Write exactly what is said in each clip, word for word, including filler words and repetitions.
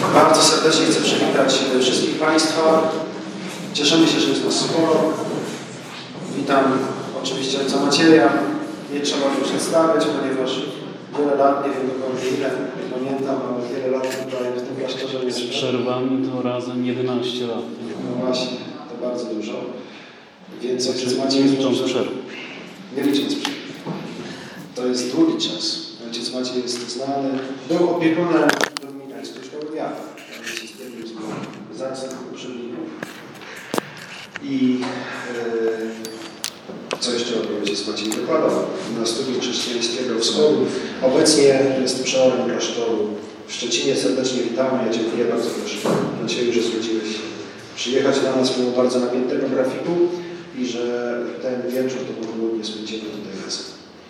Bardzo serdecznie chcę przywitać wszystkich Państwa. Cieszymy się, że jest nas sporo. Witam oczywiście ojca Macieja. Nie trzeba go przedstawiać, ponieważ wiele lat, nie wiem dokładnie ile, nie pamiętam, ale wiele lat tutaj w tym klasztorze jest. Z przerwami to razem jedenaście lat. No właśnie, to bardzo dużo. Więc znaczy, ojciec Maciej... Nie licząc przerw. Nie licząc przerw. To jest długi czas. Ojciec Maciej jest znany. Był opiekunem dominikańskiej szkoły wiary. Ojciec stwierdził z zacnych poprzedników. I e, co jeszcze ojciec Maciej wykładał na studium chrześcijańskiego wschodu. Obecnie jest przeorem klasztoru w Szczecinie. Serdecznie witamy. Ja dziękuję bardzo proszę Macieju, że zgodziłeś się przyjechać do nas mimo bardzo napiętego grafiku i że ten wieczór to popołudnie spędzimy tutaj razem.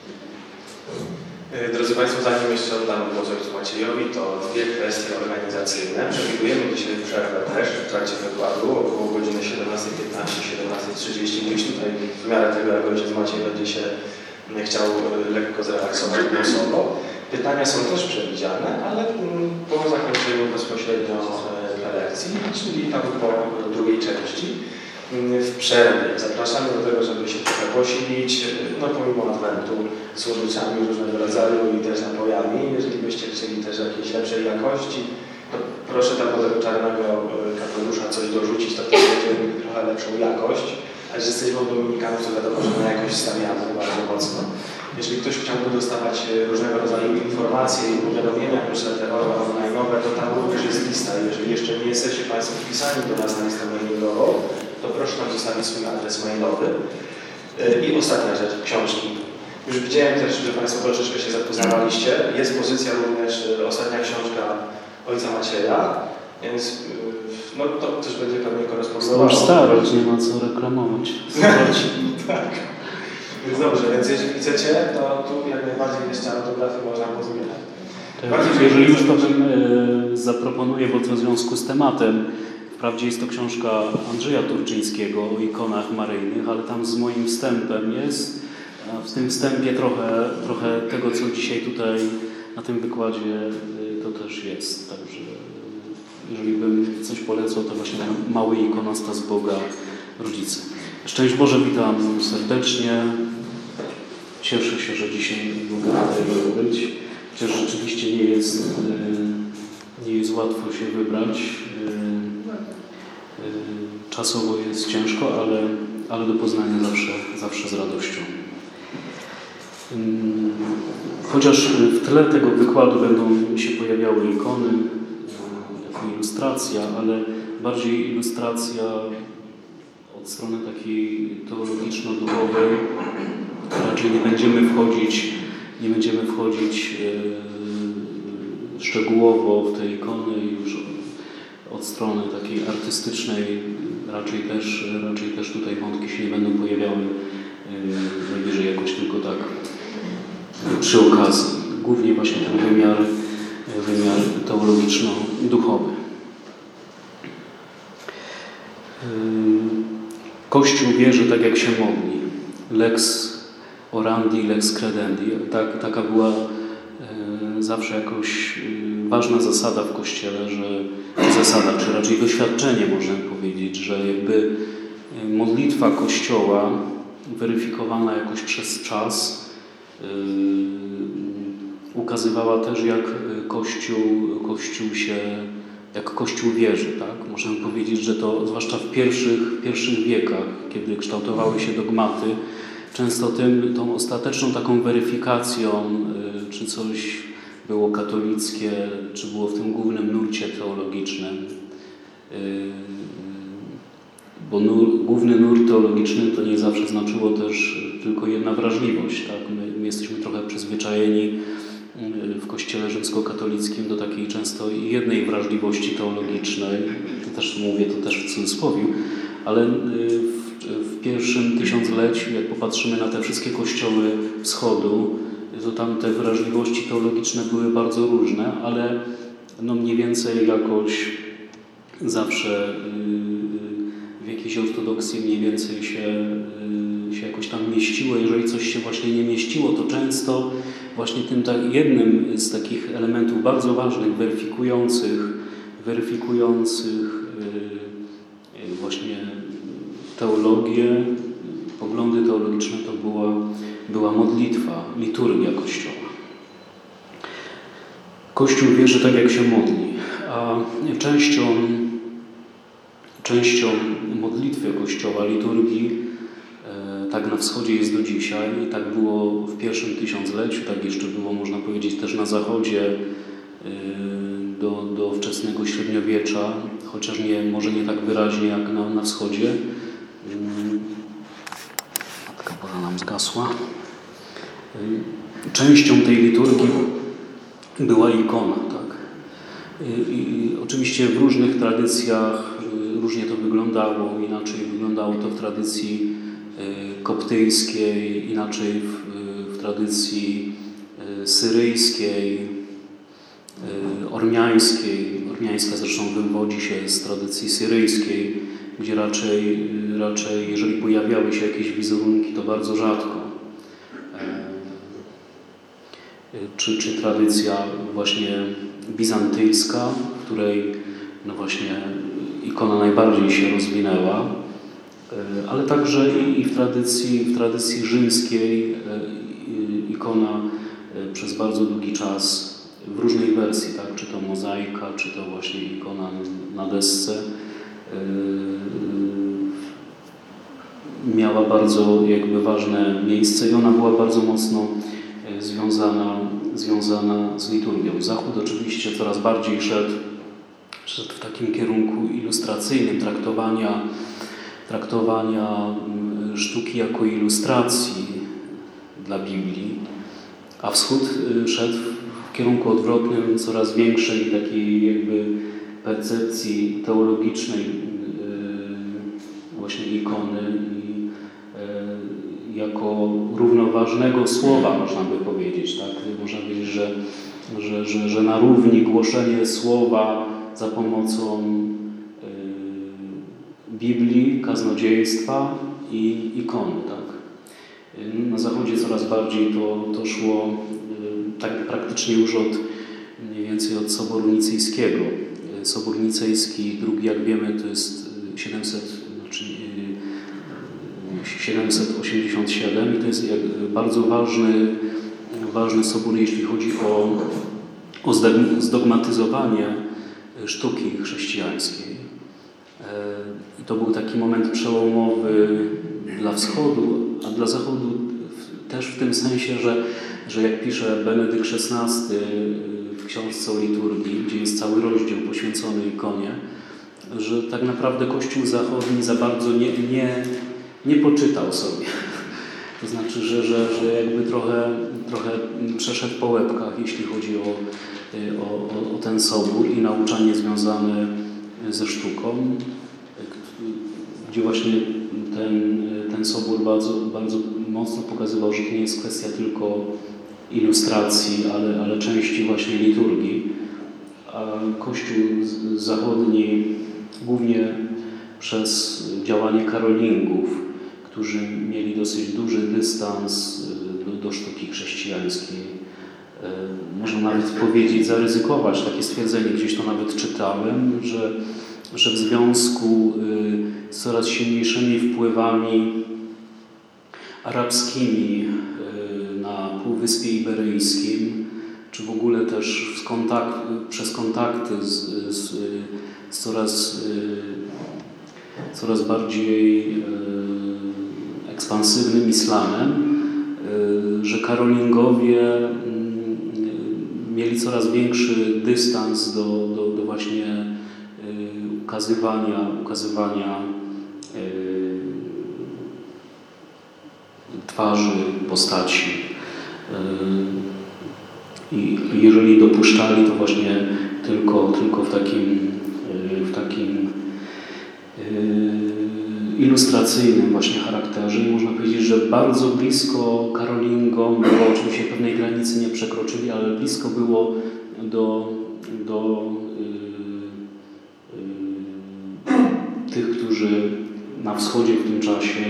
Drodzy Państwo, zanim jeszcze oddam głos ojcu Maciejowi, to dwie kwestie organizacyjne. Przewidujemy dzisiaj przerwę też w trakcie wykładu, około godziny siedemnastej piętnaście do siedemnastej trzydzieści. Gdzieś tutaj w miarę tego, jak ojciec Maciej będzie się chciał lekko zrelaksować głosowo. Pytania są też przewidziane, ale po zakończeniu bezpośrednio prelekcji, czyli tam po drugiej części. W przerwie zapraszamy do tego, żeby się trochę posilić, no pomimo adwentu, słodyczami różnego rodzaju i też napojami. Jeżeli byście chcieli też jakiejś lepszej jakości, to proszę tam do tego czarnego kapelusza coś dorzucić, to też będziemy mieli trochę lepszą jakość. A że jesteśmy od Dominikanów, to wiadomo, że na jakość stawiamy bardzo mocno. Jeżeli ktoś chciałby dostawać różnego rodzaju informacje i powiadomienia newsletterowe, online'owe, to tam również jest lista. Jeżeli jeszcze nie jesteście Państwo wpisani do nas na listę mailową, to proszę nam zostawić swój adres mailowy. I ostatnia rzecz, książki. Już widziałem też, że Państwo troszeczkę się zapoznawaliście. Jest pozycja również ostatnia książka ojca Macieja, więc no, to też będzie pewnie korespondowało. Masz starość, nie ma co reklamować. Tak. Więc dobrze, więc jeżeli chcecie, to tu jak najbardziej jeszcze autografy można pozbierać. Tak, jeżeli już to bym e, zaproponuję, bo to w związku z tematem. Wprawdzie jest to książka Andrzeja Turczyńskiego o ikonach maryjnych, ale tam z moim wstępem jest. A w tym wstępie trochę, trochę tego, co dzisiaj tutaj na tym wykładzie to też jest. Także jeżeli bym coś polecał, to właśnie mały ikonostas Boga Rodzicy. Szczęść Boże, witam serdecznie. Cieszę się, że dzisiaj mogę tutaj być. Chociaż rzeczywiście nie jest, nie jest łatwo się wybrać. Czasowo jest ciężko, ale, ale do poznania zawsze, zawsze z radością. Chociaż w tle tego wykładu będą się pojawiały ikony, jako ilustracja, ale bardziej ilustracja od strony takiej teologiczno-duchowej. Raczej nie będziemy wchodzić, nie będziemy wchodzić e, szczegółowo w te ikony już od strony takiej artystycznej. Raczej też, raczej też tutaj wątki się nie będą pojawiały e, najwyżej jakoś tylko tak przy okazji. Głównie właśnie ten wymiar, wymiar teologiczno-duchowy. Kościół wierzy tak, jak się modli. Lex orandi, lex credendi. Tak, taka była e, zawsze jakoś e, ważna zasada w Kościele, że czy zasada, czy raczej doświadczenie, można powiedzieć, że jakby modlitwa Kościoła weryfikowana jakoś przez czas e, ukazywała też, jak Kościół, Kościół się jak Kościół wierzy, tak? Można powiedzieć, że to zwłaszcza w pierwszych, pierwszych wiekach, kiedy kształtowały się dogmaty, często tym, tą ostateczną taką weryfikacją, y, czy coś było katolickie, czy było w tym głównym nurcie teologicznym. Y, bo nur, główny nurt teologiczny to nie zawsze znaczyło też tylko jedna wrażliwość, tak? My, my jesteśmy trochę przyzwyczajeni w Kościele rzymskokatolickim do takiej często jednej wrażliwości teologicznej, to też mówię to też w cudzysłowie, ale w, w pierwszym tysiącleciu, jak popatrzymy na te wszystkie kościoły wschodu, to tam te wrażliwości teologiczne były bardzo różne, ale no mniej więcej jakoś zawsze w jakiejś ortodoksji mniej więcej się, się jakoś tam mieściło. Jeżeli coś się właśnie nie mieściło, to często właśnie tym tak, jednym z takich elementów bardzo ważnych, weryfikujących, weryfikujących właśnie teologię, poglądy teologiczne to była, była modlitwa, liturgia Kościoła. Kościół wierzy tak, jak się modli, a częścią, częścią modlitwy Kościoła, liturgii, tak na wschodzie jest do dzisiaj i tak było w pierwszym tysiącleciu, tak jeszcze było, można powiedzieć, też na zachodzie do, do wczesnego średniowiecza, chociaż nie, może nie tak wyraźnie jak na, na wschodzie. Matka Boża nam zgasła. Częścią tej liturgii była ikona, tak. I, i oczywiście w różnych tradycjach różnie to wyglądało, inaczej wyglądało to w tradycji koptyjskiej, inaczej w, w tradycji syryjskiej, ormiańskiej. Ormiańska zresztą wywodzi się z tradycji syryjskiej, gdzie raczej, raczej jeżeli pojawiały się jakieś wizerunki, to bardzo rzadko. Czy, czy tradycja właśnie bizantyjska, w której no właśnie ikona najbardziej się rozwinęła, ale także i w tradycji, w tradycji rzymskiej ikona przez bardzo długi czas w różnej wersji, tak? Czy to mozaika, czy to właśnie ikona na desce, miała bardzo jakby ważne miejsce i ona była bardzo mocno związana, związana z liturgią. Zachód oczywiście coraz bardziej szedł, szedł w takim kierunku ilustracyjnym, traktowania, traktowania sztuki jako ilustracji dla Biblii, a Wschód szedł w kierunku odwrotnym, coraz większej takiej jakby percepcji teologicznej właśnie ikony i jako równoważnego słowa, można by powiedzieć, tak? Można powiedzieć, że, że, że, że na równi głoszenie słowa za pomocą Biblii, kaznodziejstwa i ikony, tak? Na Zachodzie coraz bardziej to, to szło tak praktycznie już od mniej więcej od Soboru Nicejskiego. Sobór Nicejski, drugi, jak wiemy, to jest siedemset, znaczy siedemset osiemdziesiąt siedem i to jest bardzo ważny, ważny sobór, jeśli chodzi o, o zdogmatyzowanie sztuki chrześcijańskiej. I to był taki moment przełomowy dla Wschodu, a dla Zachodu też w tym sensie, że, że jak pisze Benedykt szesnasty w książce o liturgii, gdzie jest cały rozdział poświęcony ikonie, że tak naprawdę Kościół zachodni za bardzo nie, nie, nie poczytał sobie. To znaczy, że, że, że jakby trochę, trochę przeszedł po łebkach, jeśli chodzi o, o, o ten sobór i nauczanie związane ze sztuką, gdzie właśnie ten, ten sobór bardzo, bardzo mocno pokazywał, że to nie jest kwestia tylko ilustracji, ale, ale części właśnie liturgii. A Kościół zachodni, głównie przez działanie karolingów, którzy mieli dosyć duży dystans do, do sztuki chrześcijańskiej, można nawet powiedzieć, zaryzykować takie stwierdzenie, gdzieś to nawet czytałem, że, że w związku z coraz silniejszymi wpływami arabskimi na Półwyspie Iberyjskim, czy w ogóle też z kontakt, przez kontakty z, z, z coraz, coraz bardziej ekspansywnym islamem, że karolingowie mieli coraz większy dystans do, do, do właśnie ukazywania, ukazywania twarzy, postaci. I jeżeli dopuszczali, to właśnie tylko, tylko w takim, w takim ilustracyjnym właśnie charakterze. I można powiedzieć, że bardzo blisko karolingom było, oczywiście pewnej granicy nie przekroczyli, ale blisko było do, do yy, yy, tych, którzy na wschodzie w tym czasie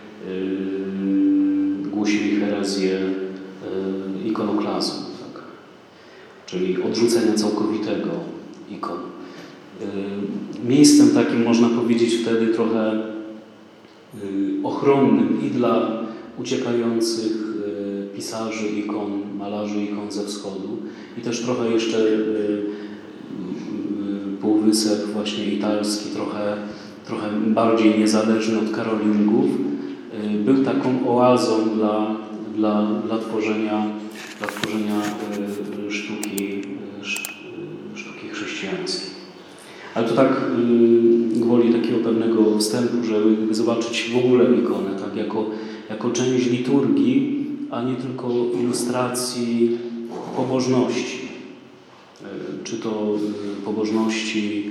yy, głosili herezję yy, ikonoklazmu, tak? Czyli odrzucenia całkowitego ikon. miejscem takim, można powiedzieć, wtedy trochę ochronnym i dla uciekających pisarzy ikon, malarzy ikon ze wschodu i też trochę jeszcze półwysep właśnie italski, trochę, trochę bardziej niezależny od Karolingów, był taką oazą dla, dla, dla, tworzenia, dla tworzenia sztuki, sztuki chrześcijańskiej. Ale to tak gwoli takiego pewnego wstępu, żeby zobaczyć w ogóle ikonę tak, jako, jako część liturgii, a nie tylko ilustracji pobożności. Czy to pobożności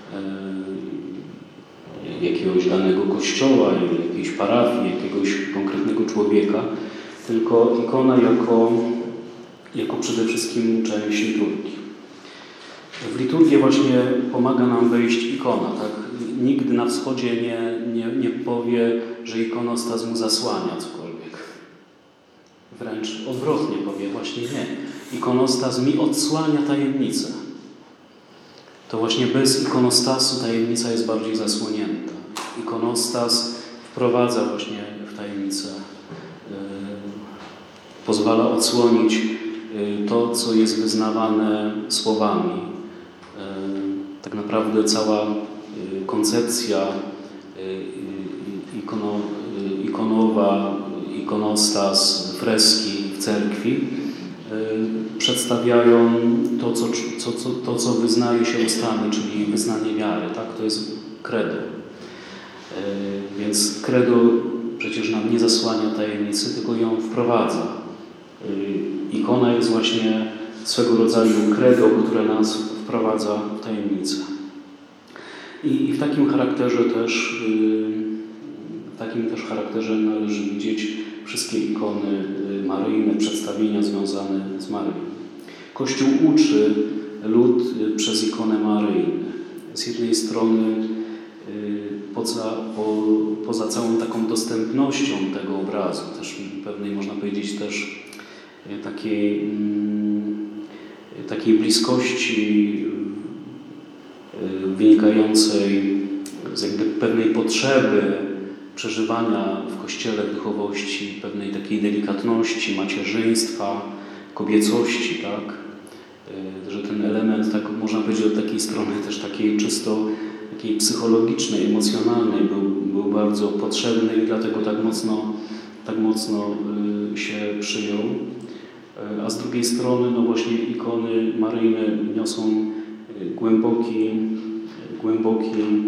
jakiegoś danego kościoła, jakiejś parafii, jakiegoś konkretnego człowieka, tylko ikona jako, jako przede wszystkim część liturgii. W liturgię właśnie pomaga nam wejść ikona. Tak? Nigdy na wschodzie nie, nie, nie powie, że ikonostas mu zasłania cokolwiek. Wręcz odwrotnie powie, właśnie nie. Ikonostas mi odsłania tajemnicę. To właśnie bez ikonostasu tajemnica jest bardziej zasłonięta. Ikonostas wprowadza właśnie w tajemnicę, yy, pozwala odsłonić yy, to, co jest wyznawane słowami. Yy, tak naprawdę cała yy, koncepcja yy, ikono, yy, ikonowa, ikonostas, freski w cerkwi przedstawiają to co, co, co, to, co wyznaje się ustami, czyli wyznanie wiary. Tak? To jest credo. Więc credo przecież nam nie zasłania tajemnicy, tylko ją wprowadza. Ikona jest właśnie swego rodzaju credo, które nas wprowadza w tajemnicę. I w takim charakterze też, w takim też charakterze należy widzieć wszystkie ikony maryjne, przedstawienia związane z Maryją. Kościół uczy lud przez ikonę maryjne. Z jednej strony poza, po, poza całą taką dostępnością tego obrazu, też pewnej, można powiedzieć, też takiej, takiej bliskości wynikającej z jakby pewnej potrzeby przeżywania w Kościele w duchowości, pewnej takiej delikatności, macierzyństwa, kobiecości, tak? Że ten element, tak można powiedzieć, od takiej strony też takiej czysto takiej psychologicznej, emocjonalnej był, był bardzo potrzebny i dlatego tak mocno, tak mocno się przyjął. A z drugiej strony, no właśnie ikony maryjne niosą głęboki, głęboki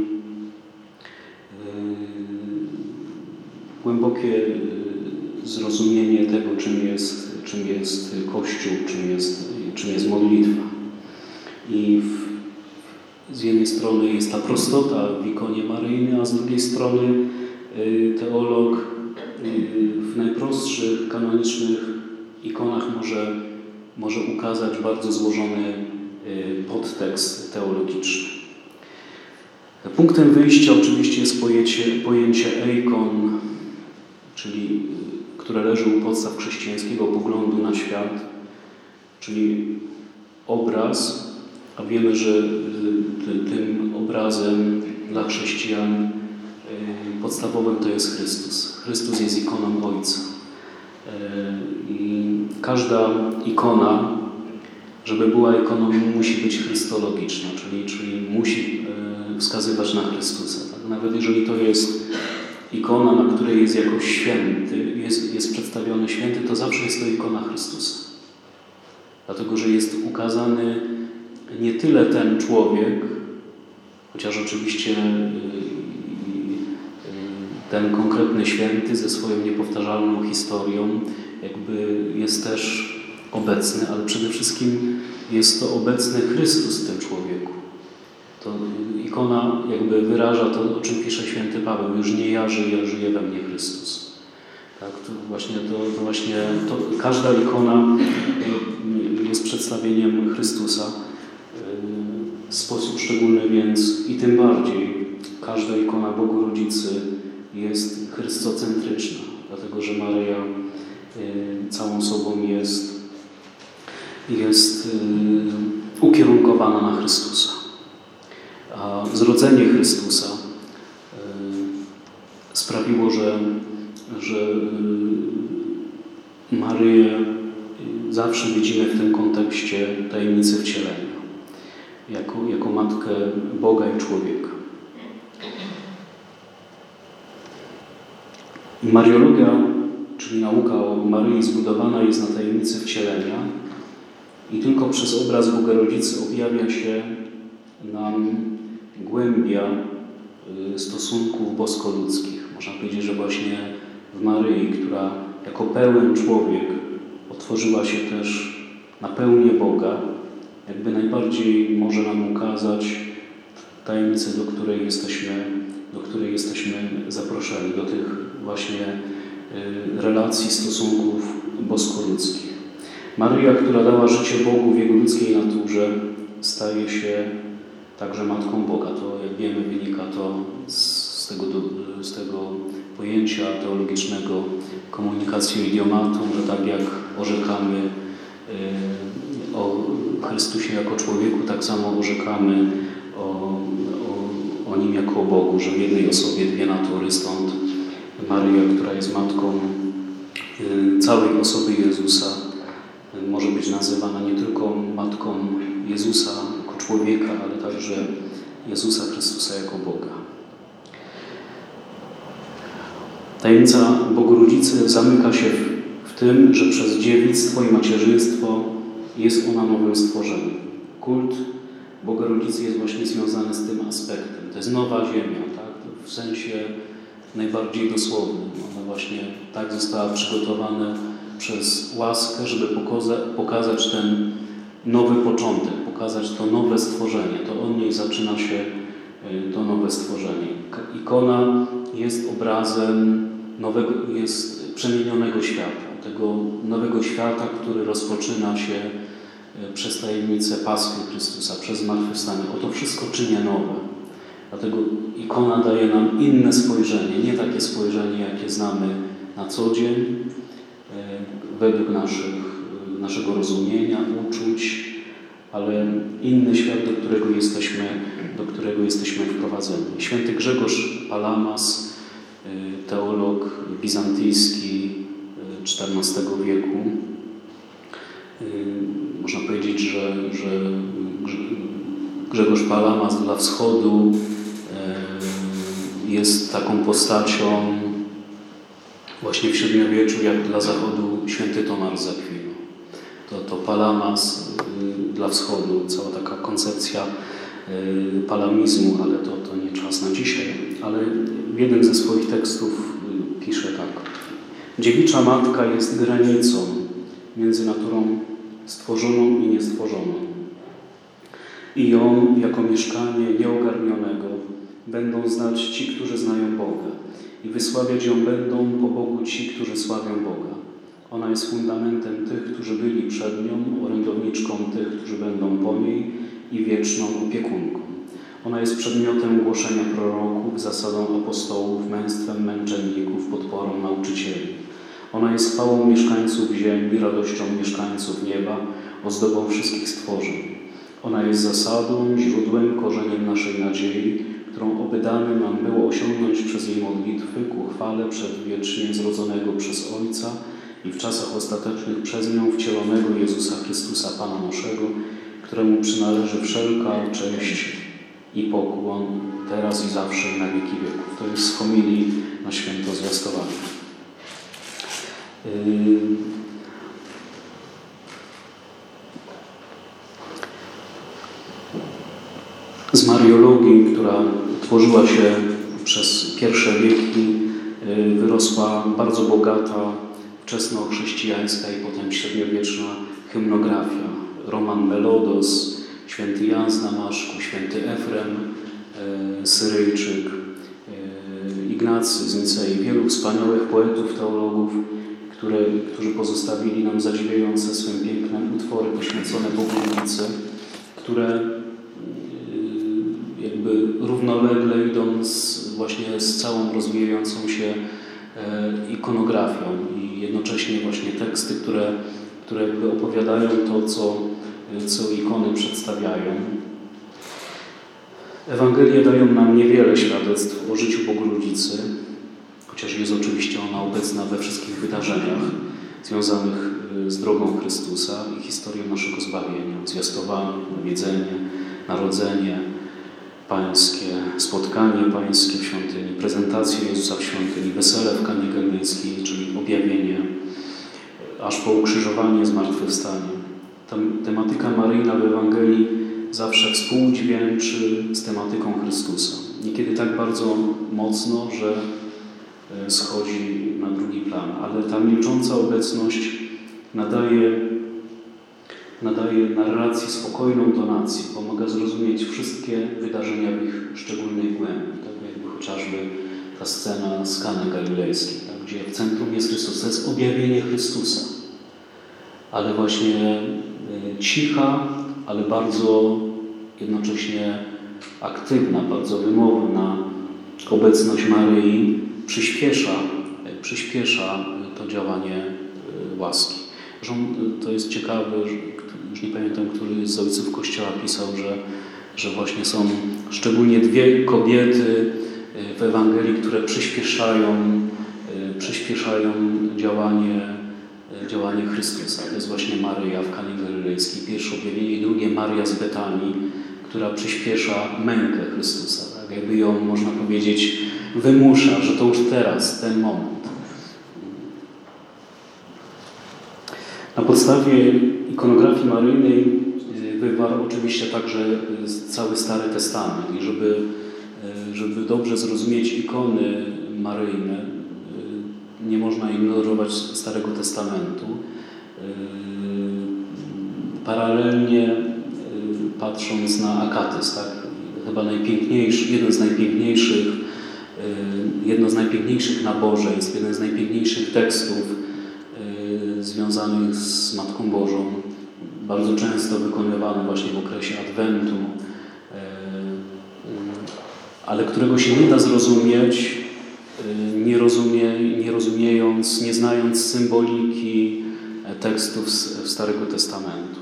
głębokie zrozumienie tego, czym jest, czym jest Kościół, czym jest, czym jest modlitwa. I w, z jednej strony jest ta prostota w ikonie maryjnej, a z drugiej strony teolog w najprostszych, kanonicznych ikonach może, może ukazać bardzo złożony podtekst teologiczny. Punktem wyjścia oczywiście jest pojęcie, pojęcie eikon, czyli które leży u podstaw chrześcijańskiego poglądu na świat, czyli obraz, a wiemy, że tym obrazem dla chrześcijan podstawowym to jest Chrystus. Chrystus jest ikoną Ojca. I każda ikona, żeby była ikoną, musi być chrystologiczna, czyli, czyli musi wskazywać na Chrystusa. Tak? Nawet jeżeli to jest ikona, na której jest jakoś święty, jest, jest przedstawiony święty, to zawsze jest to ikona Chrystusa. Dlatego, że jest ukazany nie tyle ten człowiek, chociaż oczywiście ten konkretny święty ze swoją niepowtarzalną historią jakby jest też obecny, ale przede wszystkim jest to obecny Chrystus w tym człowieku. To ikona jakby wyraża to, o czym pisze święty Paweł. Już nie ja żyję, żyje we mnie Chrystus. Tak, to właśnie, to, to właśnie to, każda ikona jest przedstawieniem Chrystusa w sposób szczególny, więc i tym bardziej każda ikona Bogu Rodzicy jest chrystocentryczna, dlatego że Maryja całą sobą jest, jest ukierunkowana na Chrystusa. A zrodzenie Chrystusa sprawiło, że, że Maryję zawsze widzimy w tym kontekście tajemnicy wcielenia, jako, jako matkę Boga i człowieka. Mariologia, czyli nauka o Maryi, zbudowana jest na tajemnicy wcielenia i tylko przez obraz Boga Rodzicy objawia się nam głębia stosunków bosko-ludzkich. Można powiedzieć, że właśnie w Maryi, która jako pełen człowiek otworzyła się też na pełnię Boga, jakby najbardziej może nam ukazać tajemnicę, do której jesteśmy, do której jesteśmy zaproszeni, do tych właśnie relacji, stosunków bosko-ludzkich. Maryja, która dała życie Bogu w Jego ludzkiej naturze, staje się także Matką Boga. To, jak wiemy, wynika to z tego, z tego pojęcia teologicznego komunikacji idiomatu, że tak jak orzekamy o Chrystusie jako człowieku, tak samo orzekamy o, o, o Nim jako o Bogu, że w jednej osobie dwie natury, stąd Maryja, która jest matką całej osoby Jezusa, może być nazywana nie tylko matką Jezusa jako człowieka, ale także Jezusa Chrystusa jako Boga. Tajemnica Bogu-Rodzicy zamyka się w, w tym, że przez dziewictwo i macierzyństwo jest ona nowym stworzeniem. Kult Boga Rodzicy jest właśnie związany z tym aspektem. To jest nowa ziemia, tak? W sensie najbardziej dosłownym. Ona właśnie tak została przygotowana przez łaskę, żeby pokaza pokazać ten nowy początek, pokazać to nowe stworzenie. To od niej zaczyna się to nowe stworzenie. Ikona jest obrazem nowego, jest przemienionego świata, tego nowego świata, który rozpoczyna się przez tajemnicę Paschy Chrystusa, przez zmartwychwstanie. Oto wszystko czyni nowe. Dlatego ikona daje nam inne spojrzenie, nie takie spojrzenie, jakie znamy na co dzień, według naszych, naszego rozumienia, uczuć, ale inny świat, do którego jesteśmy, do którego jesteśmy wprowadzeni. Święty Grzegorz Palamas, teolog bizantyjski czternastego wieku, można powiedzieć, że, że Grzegorz Palamas dla Wschodu jest taką postacią właśnie w średniowieczu, jak dla Zachodu święty Tomasz z Akwinu. To, to Palamas dla Wschodu, cała taka koncepcja palamizmu, ale to, to nie czas na dzisiaj. Ale w jednym ze swoich tekstów pisze tak. Dziewicza Matka jest granicą między naturą stworzoną i niestworzoną. I ją, jako mieszkanie nieogarnionego, będą znać ci, którzy znają Boga. I wysławiać ją będą po Bogu ci, którzy sławią Boga. Ona jest fundamentem tych, którzy byli przed nią, orędowniczką tych, którzy będą po niej i wieczną opiekunką. Ona jest przedmiotem głoszenia proroków, zasadą apostołów, męstwem męczenników, podporą nauczycieli. Ona jest chwałą mieszkańców ziemi, radością mieszkańców nieba, ozdobą wszystkich stworzeń. Ona jest zasadą, źródłem, korzeniem naszej nadziei, którą oby dane nam było osiągnąć przez jej modlitwy ku chwale przedwiecznie zrodzonego przez Ojca i w czasach ostatecznych przez nią wcielonego Jezusa Chrystusa Pana naszego, któremu przynależy wszelka cześć i pokłon, teraz i zawsze i na wieki wieków. To jest z homilii na święto zwiastowania. Yy... Z mariologii, która tworzyła się przez pierwsze wieki, wyrosła bardzo bogata wczesnochrześcijańska i potem średniowieczna hymnografia. Roman Melodos, święty Jan z Damaszku, święty Efrem Syryjczyk, Ignacy z Nicei, wielu wspaniałych poetów, teologów, które, którzy pozostawili nam zadziwiające swym pięknem utwory poświęcone Bogu Rodzicy, które jakby równolegle idą z, właśnie z całą rozwijającą się ikonografią i jednocześnie właśnie teksty, które, które jakby opowiadają to, co, co ikony przedstawiają. Ewangelie dają nam niewiele świadectw o życiu Bogu Rodzicy, chociaż jest oczywiście ona obecna we wszystkich wydarzeniach związanych z drogą Chrystusa i historią naszego zbawienia. Zwiastowanie, nawiedzenie, narodzenie pańskie, spotkanie pańskie w świątyni, prezentację Jezusa w świątyni, wesele w Kanie Galilejskiej, czyli objawienie, aż po ukrzyżowanie, zmartwychwstanie. Ta tematyka maryjna w Ewangelii zawsze współdźwięczy z tematyką Chrystusa. Niekiedy tak bardzo mocno, że schodzi na drugi plan, ale ta milcząca obecność nadaje, nadaje narracji spokojną tonację, pomaga zrozumieć wszystkie wydarzenia w ich szczególnej głębi, tak jakby chociażby ta scena z Kany Galilejskiej, tak, gdzie w centrum jest Chrystus. To jest objawienie Chrystusa, ale właśnie cicha, ale bardzo jednocześnie aktywna, bardzo wymowna obecność Maryi przyspiesza, przyspiesza to działanie łaski. Zresztą to jest ciekawe, już nie pamiętam, który z ojców Kościoła pisał, że, że właśnie są szczególnie dwie kobiety w Ewangelii, które przyspieszają, przyspieszają działanie, działanie Chrystusa. To jest właśnie Maryja w Kanie Galilejskiej, pierwsze objawienie, i drugie Maria z Betanii, która przyspiesza mękę Chrystusa. Tak? Jakby ją, można powiedzieć, wymusza, że to już teraz, ten moment. Na podstawie ikonografii maryjnej wywarł oczywiście także cały Stary Testament. I żeby, żeby dobrze zrozumieć ikony maryjne, nie można ignorować Starego Testamentu. Paralelnie patrząc na Akatys, tak? Chyba najpiękniejszy, jeden z najpiękniejszych, jedno z najpiękniejszych nabożeństw, jeden z najpiękniejszych tekstów związanych z Matką Bożą, bardzo często wykonywany właśnie w okresie Adwentu, ale którego się nie da zrozumieć, nie, rozumie, nie rozumiejąc, nie znając symboliki tekstów z Starego Testamentu.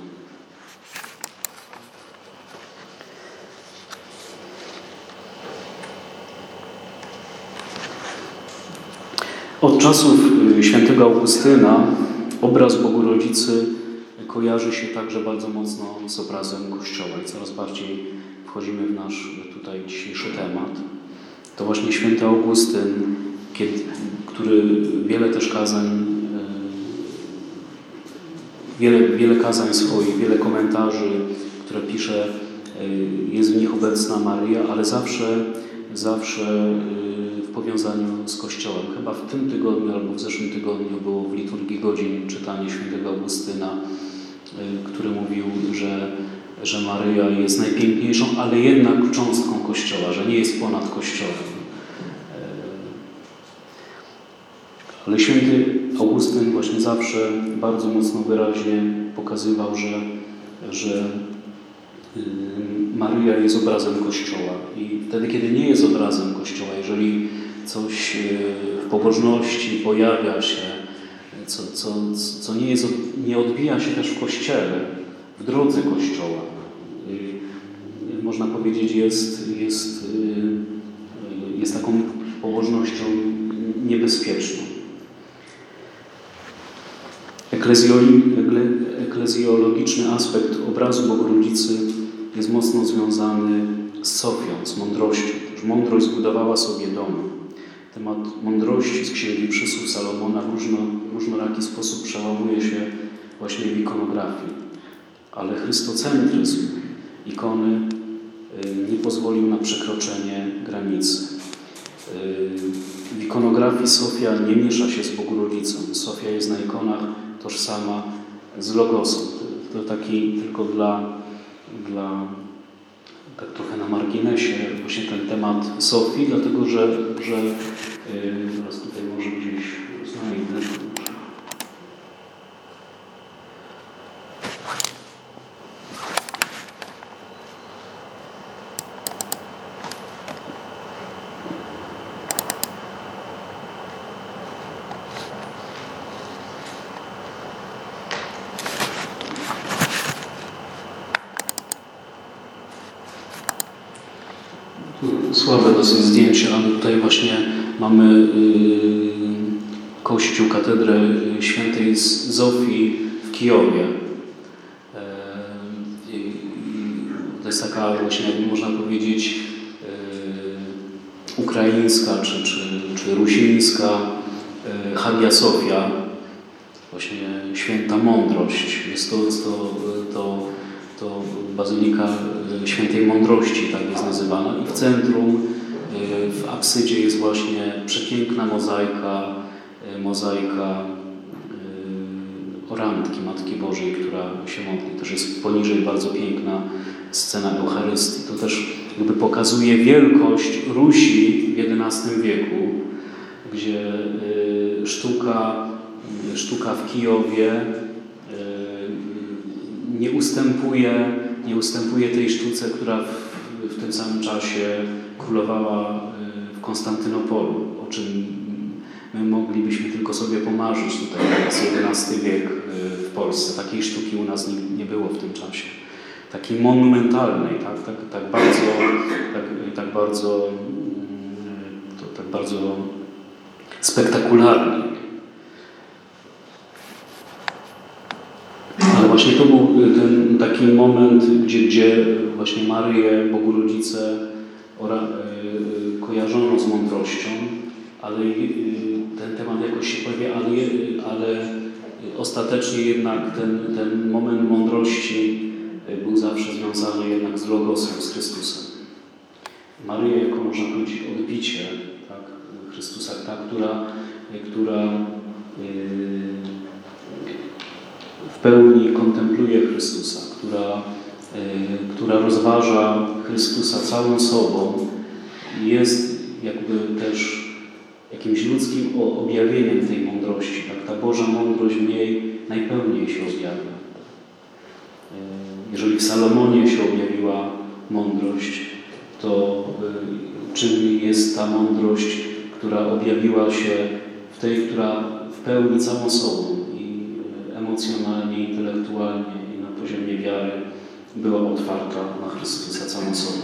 Od czasów świętego Augustyna obraz Bogu Rodzicy kojarzy się także bardzo mocno z obrazem Kościoła i coraz bardziej wchodzimy w nasz tutaj dzisiejszy temat. To właśnie święty Augustyn, kiedy, który wiele też kazań, wiele, wiele kazań swoich, wiele komentarzy, które pisze, jest w nich obecna Maryja, ale zawsze, zawsze w powiązaniu z Kościołem. Chyba w tym tygodniu albo w zeszłym tygodniu było w liturgii godzin czytanie świętego Augustyna, który mówił, że, że Maryja jest najpiękniejszą, ale jednak cząstką Kościoła, że nie jest ponad Kościołem. Ale święty Augustyn właśnie zawsze bardzo mocno wyraźnie pokazywał, że, że Maryja jest obrazem Kościoła. I wtedy, kiedy nie jest obrazem Kościoła, jeżeli coś w pobożności pojawia się, co, co, co nie, jest, nie odbija się też w Kościele, w drodze Kościoła, można powiedzieć, jest, jest, jest taką pobożnością niebezpieczną. Eklezjologiczny aspekt obrazu Bogu Rodzicy jest mocno związany z Sofią, z mądrością. Mądrość zbudowała sobie dom. Temat mądrości z Księgi Przysłów Salomona w różno, różnoraki sposób przełamuje się właśnie w ikonografii. Ale chrystocentryzm ikony nie pozwolił na przekroczenie granicy. W ikonografii Sofia nie miesza się z Bogu Rodzicą. Sofia jest na ikonach tożsama z Logosem. To taki tylko dla, dla tak trochę na marginesie właśnie ten temat Sofii, dlatego że, że yy, teraz tutaj może gdzieś znajdę. Słabe dosyć zdjęcie, ale tutaj właśnie mamy yy, kościół, katedrę świętej Zofii w Kijowie. Yy, yy, to jest taka właśnie, jakby można powiedzieć, yy, ukraińska czy, czy, czy rusińska yy, Hagia Sofia, właśnie święta mądrość. Jest to, to, to, to Bazylika Świętej Mądrości, tak jest nazywana. I w centrum, w absydzie jest właśnie przepiękna mozaika, mozaika orantki Matki Bożej, która się modli. Też jest poniżej bardzo piękna scena Eucharystii. To też jakby pokazuje wielkość Rusi w jedenastym wieku, gdzie sztuka, sztuka w Kijowie nie ustępuje, nie ustępuje tej sztuce, która w, w tym samym czasie królowała w Konstantynopolu, o czym my moglibyśmy tylko sobie pomarzyć. Tutaj jest jedenasty wiek w Polsce. Takiej sztuki u nas nie, nie było w tym czasie. Takiej monumentalnej, tak, tak, tak bardzo, tak, tak bardzo, to, tak bardzo spektakularnej. Ale właśnie to był ten taki moment, gdzie, gdzie właśnie Maryję, Bogu Rodzicę ora, y, kojarzono z mądrością, ale y, ten temat jakoś się pojawia, ale, ale ostatecznie jednak ten, ten moment mądrości był zawsze związany jednak z Logosem, z Chrystusem. Maryja, jako można powiedzieć odbicie, tak, Chrystusa, ta, która, która y, w pełni kontempluje Chrystusa, która, y, która rozważa Chrystusa całą sobą, jest jakby też jakimś ludzkim objawieniem tej mądrości. Tak? Ta Boża mądrość w niej najpełniej się objawia. Y, jeżeli w Salomonie się objawiła mądrość, to y, czym jest ta mądrość, która objawiła się w tej, która w pełni całą sobą emocjonalnie, intelektualnie i na poziomie wiary była otwarta na Chrystusa całą sobą.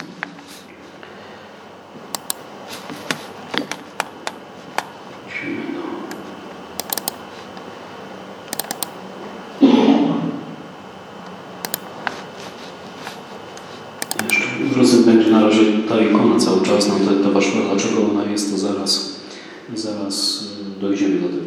Jeszcze drodzy, będzie na razie ta ikona cały czas nam to towarzyszyła. Dlaczego ona jest, to zaraz, zaraz dojdziemy do tego.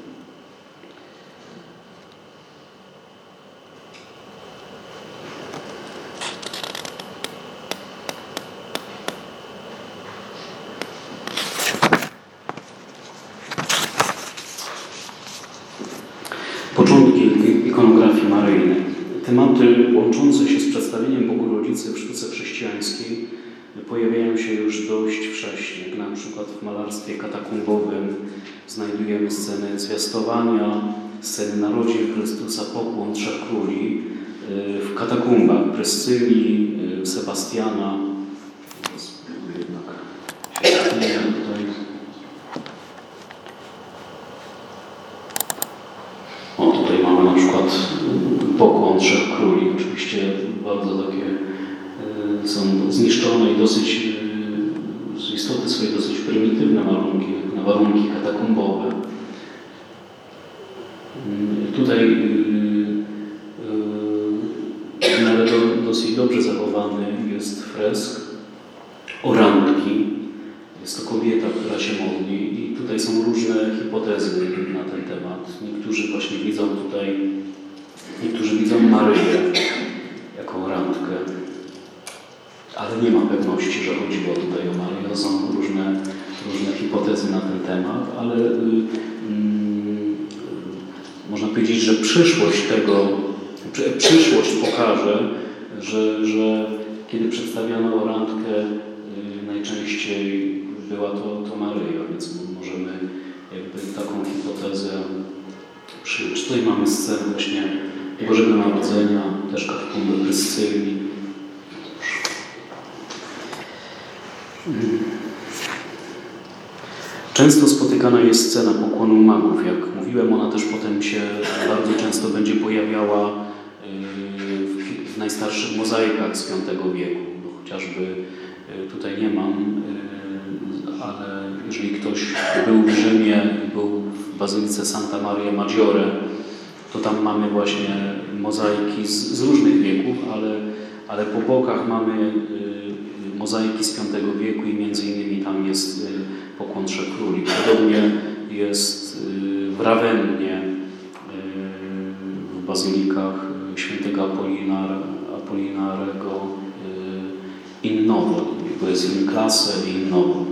Początki ikonografii maryjnej. Tematy łączące się z przedstawieniem Bogu Rodzicy w sztuce chrześcijańskiej pojawiają się już dość wcześnie. Jak na przykład w malarstwie katakumbowym znajdujemy sceny zwiastowania, sceny narodzin Chrystusa, pokłon Trzech Króli. W katakumbach Pryscylii, Sebastiana. O, tutaj mamy na przykład pokłon Trzech Króli. Oczywiście bardzo takie y, są zniszczone i dosyć, y, z istoty swojej dosyć prymitywne warunki, na warunki katakumbowe. Y, tutaj y, y, ale do, dosyć dobrze zachowany jest fresk orantki. Jest to kobieta, która się modli i tutaj są różne hipotezy na ten temat. Niektórzy właśnie widzą tutaj, niektórzy widzą Maryję jako orantkę, ale nie ma pewności, że chodziło tutaj o Maryję. Są różne, różne hipotezy na ten temat, ale y, y, można powiedzieć, że przyszłość tego, przy, przyszłość pokaże, że, że kiedy przedstawiano orantkę, y, najczęściej była to, to Maryja, więc możemy jakby taką hipotezę przyjąć. Tutaj mamy scenę właśnie Bożego Narodzenia, też katakumby Pryscylii. Często spotykana jest scena pokłonu magów. Jak mówiłem, ona też potem się bardzo często będzie pojawiała w najstarszych mozaikach z piątego wieku. No, chociażby tutaj nie mam, ale jeżeli ktoś był w Rzymie, był w Bazylice Santa Maria Maggiore, to tam mamy właśnie mozaiki z, z różnych wieków, ale, ale po bokach mamy mozaiki z piątego wieku i między innymi tam jest pokłon trzech króli. Podobnie jest w Rawennie, w bazylikach świętego Apolinara, Apolinarego in Novo, bo jest in classe i in Novo.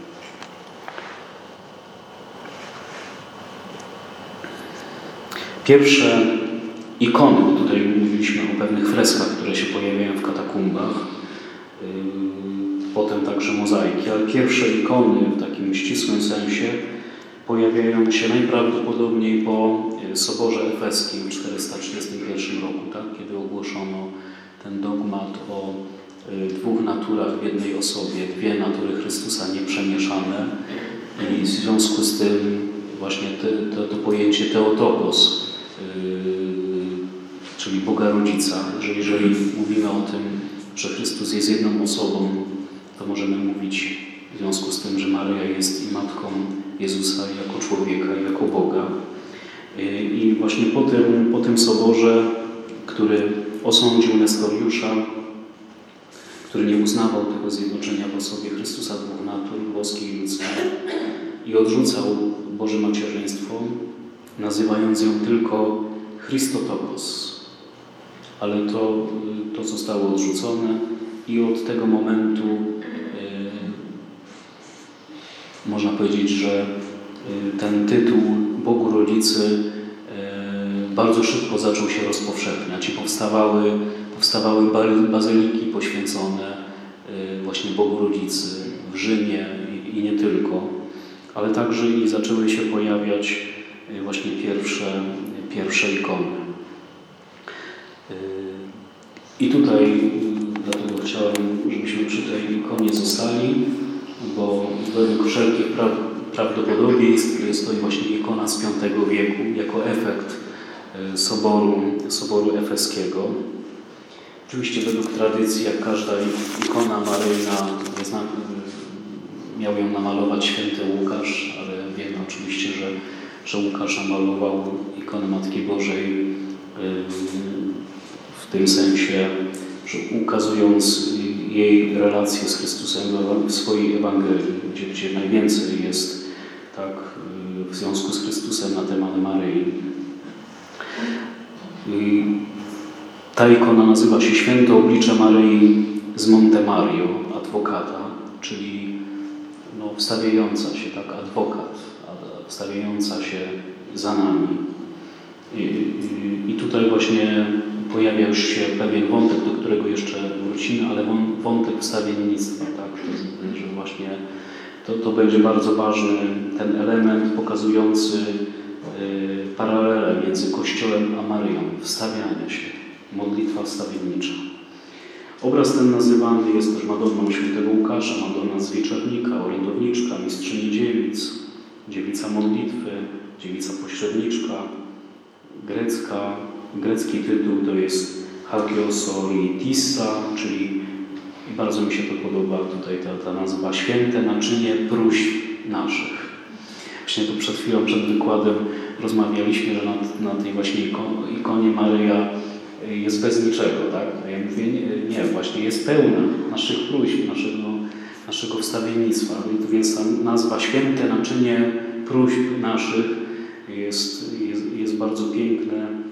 Pierwsze ikony, bo tutaj mówiliśmy o pewnych freskach, które się pojawiają w katakumbach, potem także mozaiki, ale pierwsze ikony w takim ścisłym sensie pojawiają się najprawdopodobniej po Soborze Efeskim w czterysta trzydziestym pierwszym roku, tak? Kiedy ogłoszono ten dogmat o dwóch naturach w jednej osobie, dwie natury Chrystusa nieprzemieszane i w związku z tym właśnie te, to, to pojęcie Theotokos, czyli Boga Rodzica, że jeżeli mówimy o tym, że Chrystus jest jedną osobą, to możemy mówić w związku z tym, że Maryja jest i matką Jezusa jako człowieka, jako Boga. I właśnie po tym, po tym soborze, który osądził Nestoriusza, który nie uznawał tego zjednoczenia w osobie Chrystusa dwóch natur, boskiej i ludzkiej, i odrzucał Boże macierzyństwo, nazywając ją tylko Christotokos. Ale to, to zostało odrzucone i od tego momentu e, można powiedzieć, że ten tytuł Bogu Rodzicy e, bardzo szybko zaczął się rozpowszechniać i powstawały, powstawały bazyliki poświęcone e, właśnie Bogu Rodzicy w Rzymie i, i nie tylko, ale także i zaczęły się pojawiać właśnie pierwsze, pierwsze ikony. I tutaj dlatego chciałem, żebyśmy przy tej ikonie zostali, bo według wszelkich pra prawdopodobieństw jest to właśnie ikona z piątego wieku, jako efekt soboru, soboru efeskiego. Oczywiście według tradycji, jak każda ikona maryjna, miał ją namalować święty Łukasz, ale wiemy oczywiście, że, że Łukasz namalował ikonę Matki Bożej w tym sensie, że ukazując jej relację z Chrystusem w swojej Ewangelii, gdzie, gdzie najwięcej jest tak w związku z Chrystusem na temat Maryi. I ta ikona nazywa się Święte Oblicze Maryi z Monte Mario, advocata, czyli no, wstawiająca się, tak, adwokat, wstawiająca się za nami. I, i, i tutaj właśnie pojawia już się pewien wątek, do którego jeszcze wrócimy, ale wątek wstawiennictwa, tak, że właśnie to, to będzie bardzo ważny ten element pokazujący y, paralelę między Kościołem a Maryją, wstawiania się, modlitwa wstawiennicza. Obraz ten nazywany jest też Madonną Świętego Łukasza, Madonna z Wieczernika, orędowniczka, mistrzyni dziewic, dziewica modlitwy, dziewica pośredniczka, grecka. Grecki tytuł to jest Hagiosoritissa, czyli i bardzo mi się to podoba tutaj ta, ta nazwa Święte Naczynie Próśb Naszych. Właśnie tu przed chwilą, przed wykładem rozmawialiśmy, że na, na tej właśnie ikonie Maryja jest bez niczego, tak? A ja mówię, nie, nie, właśnie jest pełna naszych próśb, naszego, naszego wstawiennictwa. Więc ta nazwa Święte Naczynie Próśb Naszych jest, jest, jest bardzo piękne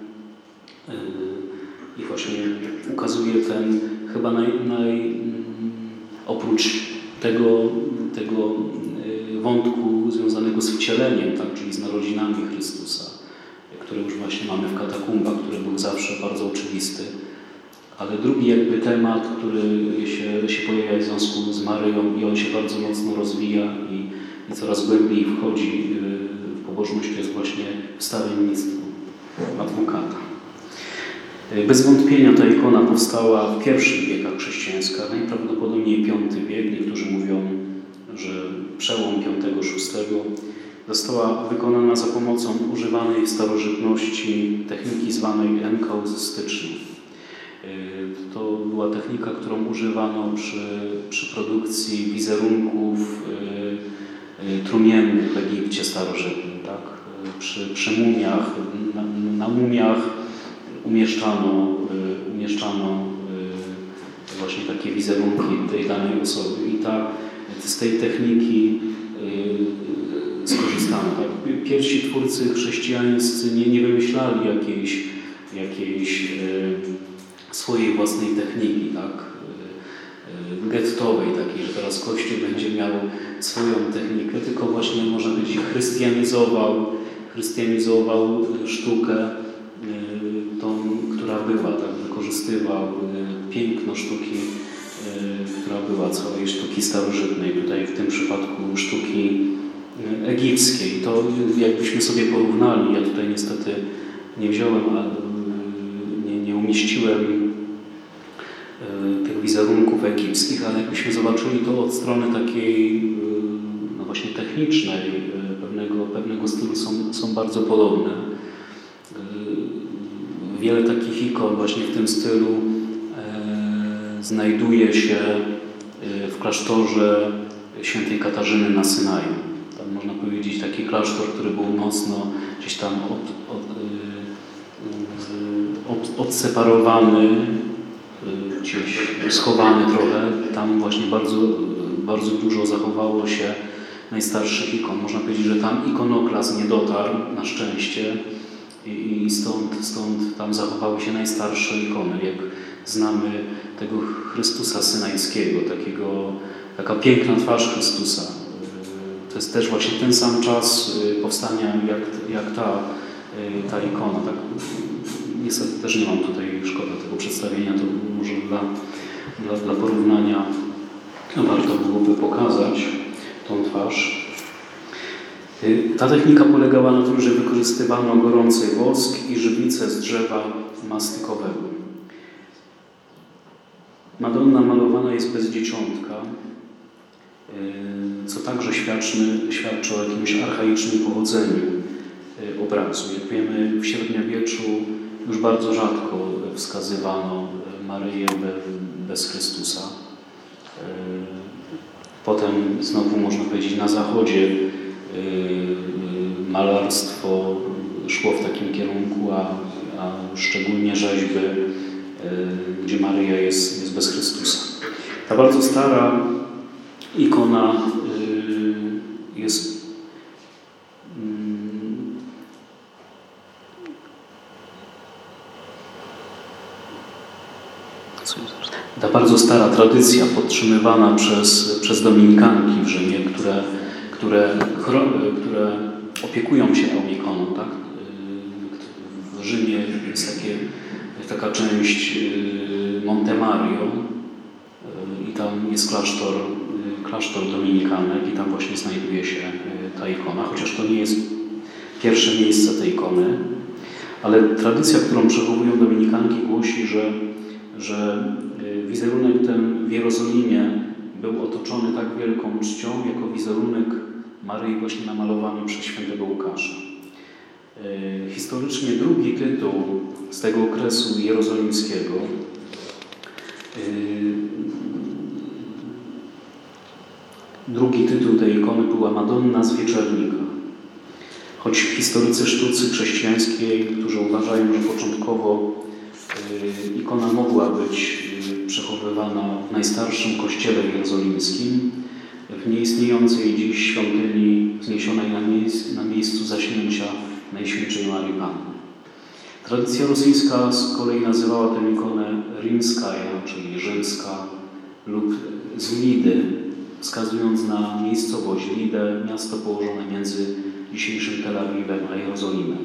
i właśnie ukazuje ten chyba naj, naj, oprócz tego, tego wątku związanego z wcieleniem, tak, czyli z narodzinami Chrystusa, które już właśnie mamy w katakumbach, który był zawsze bardzo oczywisty. Ale drugi jakby temat, który się, się pojawia w związku z Maryją i on się bardzo mocno rozwija i, i coraz głębiej wchodzi w pobożność, to jest właśnie wstawiennictwo, adwokata. Bez wątpienia ta ikona powstała w pierwszych wiekach chrześcijańskich, najprawdopodobniej piąty wiek, niektórzy mówią, że przełom piątego szóstego. Została wykonana za pomocą używanej w starożytności techniki zwanej enkauzystycznej. To była technika, którą używano przy, przy produkcji wizerunków trumiennych w Egipcie starożytnym. Tak? Przy, przy mumiach, na, na mumiach umieszczano, umieszczano właśnie takie wizerunki tej danej osoby i ta, z tej techniki skorzystano. Tak? Pierwsi twórcy chrześcijańscy nie, nie wymyślali jakiejś, jakiejś swojej własnej techniki, tak? Gettowej takiej, że teraz Kościół będzie miał swoją technikę, tylko właśnie można powiedzieć chrystianizował, chrystianizował sztukę tą, która była, tak? Wykorzystywał piękno sztuki, która była całej sztuki starożytnej, tutaj w tym przypadku sztuki egipskiej. To jakbyśmy sobie porównali, ja tutaj niestety nie wziąłem, nie, nie umieściłem tych wizerunków egipskich, ale jakbyśmy zobaczyli to od strony takiej no właśnie technicznej, pewnego, pewnego stylu są, są bardzo podobne. Wiele takich ikon właśnie w tym stylu e, znajduje się w klasztorze świętej Katarzyny na Synaju. Tam można powiedzieć taki klasztor, który był mocno gdzieś tam od, od, od, odseparowany, gdzieś schowany trochę. Tam właśnie bardzo, bardzo dużo zachowało się najstarszych ikon. Można powiedzieć, że tam ikonoklazm nie dotarł na szczęście i stąd, stąd tam zachowały się najstarsze ikony. Jak znamy tego Chrystusa Synajskiego, takiego, taka piękna twarz Chrystusa. To jest też właśnie ten sam czas powstania jak, jak ta, ta ikona. Tak, niestety też nie mam tutaj, szkoda tego przedstawienia, to może dla, dla, dla porównania warto byłoby pokazać tą twarz. Ta technika polegała na tym, że wykorzystywano gorący wosk i żywicę z drzewa mastykowego. Madonna malowana jest bez dzieciątka, co także świadczy, świadczy o jakimś archaicznym pochodzeniu obrazu. Jak wiemy, w średniowieczu już bardzo rzadko wskazywano Maryję bez Chrystusa. Potem znowu można powiedzieć na zachodzie malarstwo szło w takim kierunku, a, a szczególnie rzeźby, gdzie Maryja jest, jest bez Chrystusa. Ta bardzo stara ikona jest ta bardzo stara tradycja podtrzymywana przez, przez dominikanki w Rzymie, które, które, które opiekują się tą ikoną. Tak? W Rzymie jest takie, taka część Monte Mario i tam jest klasztor, klasztor dominikanek i tam właśnie znajduje się ta ikona, chociaż to nie jest pierwsze miejsce tej ikony, ale tradycja, którą przechowują dominikanki, głosi, że, że wizerunek ten w Jerozolimie był otoczony tak wielką czcią, jako wizerunek Maryi właśnie namalowany przez świętego Łukasza. Historycznie drugi tytuł z tego okresu jerozolimskiego drugi tytuł tej ikony była Madonna z Wieczernika. Choć historycy sztuki chrześcijańskiej, którzy uważają, że początkowo ikona mogła być przechowywana w najstarszym kościele jerozolimskim, w nieistniejącej dziś świątyni wzniesionej na, miejsc, na miejscu zaśnięcia Najświętszej Marii Panny. Tradycja rosyjska z kolei nazywała tę ikonę Rimskaja, czyli rzymska, lub z Lidy, wskazując na miejscowość Lidę, miasto położone między dzisiejszym Tel Awiwem a Jerozolimem.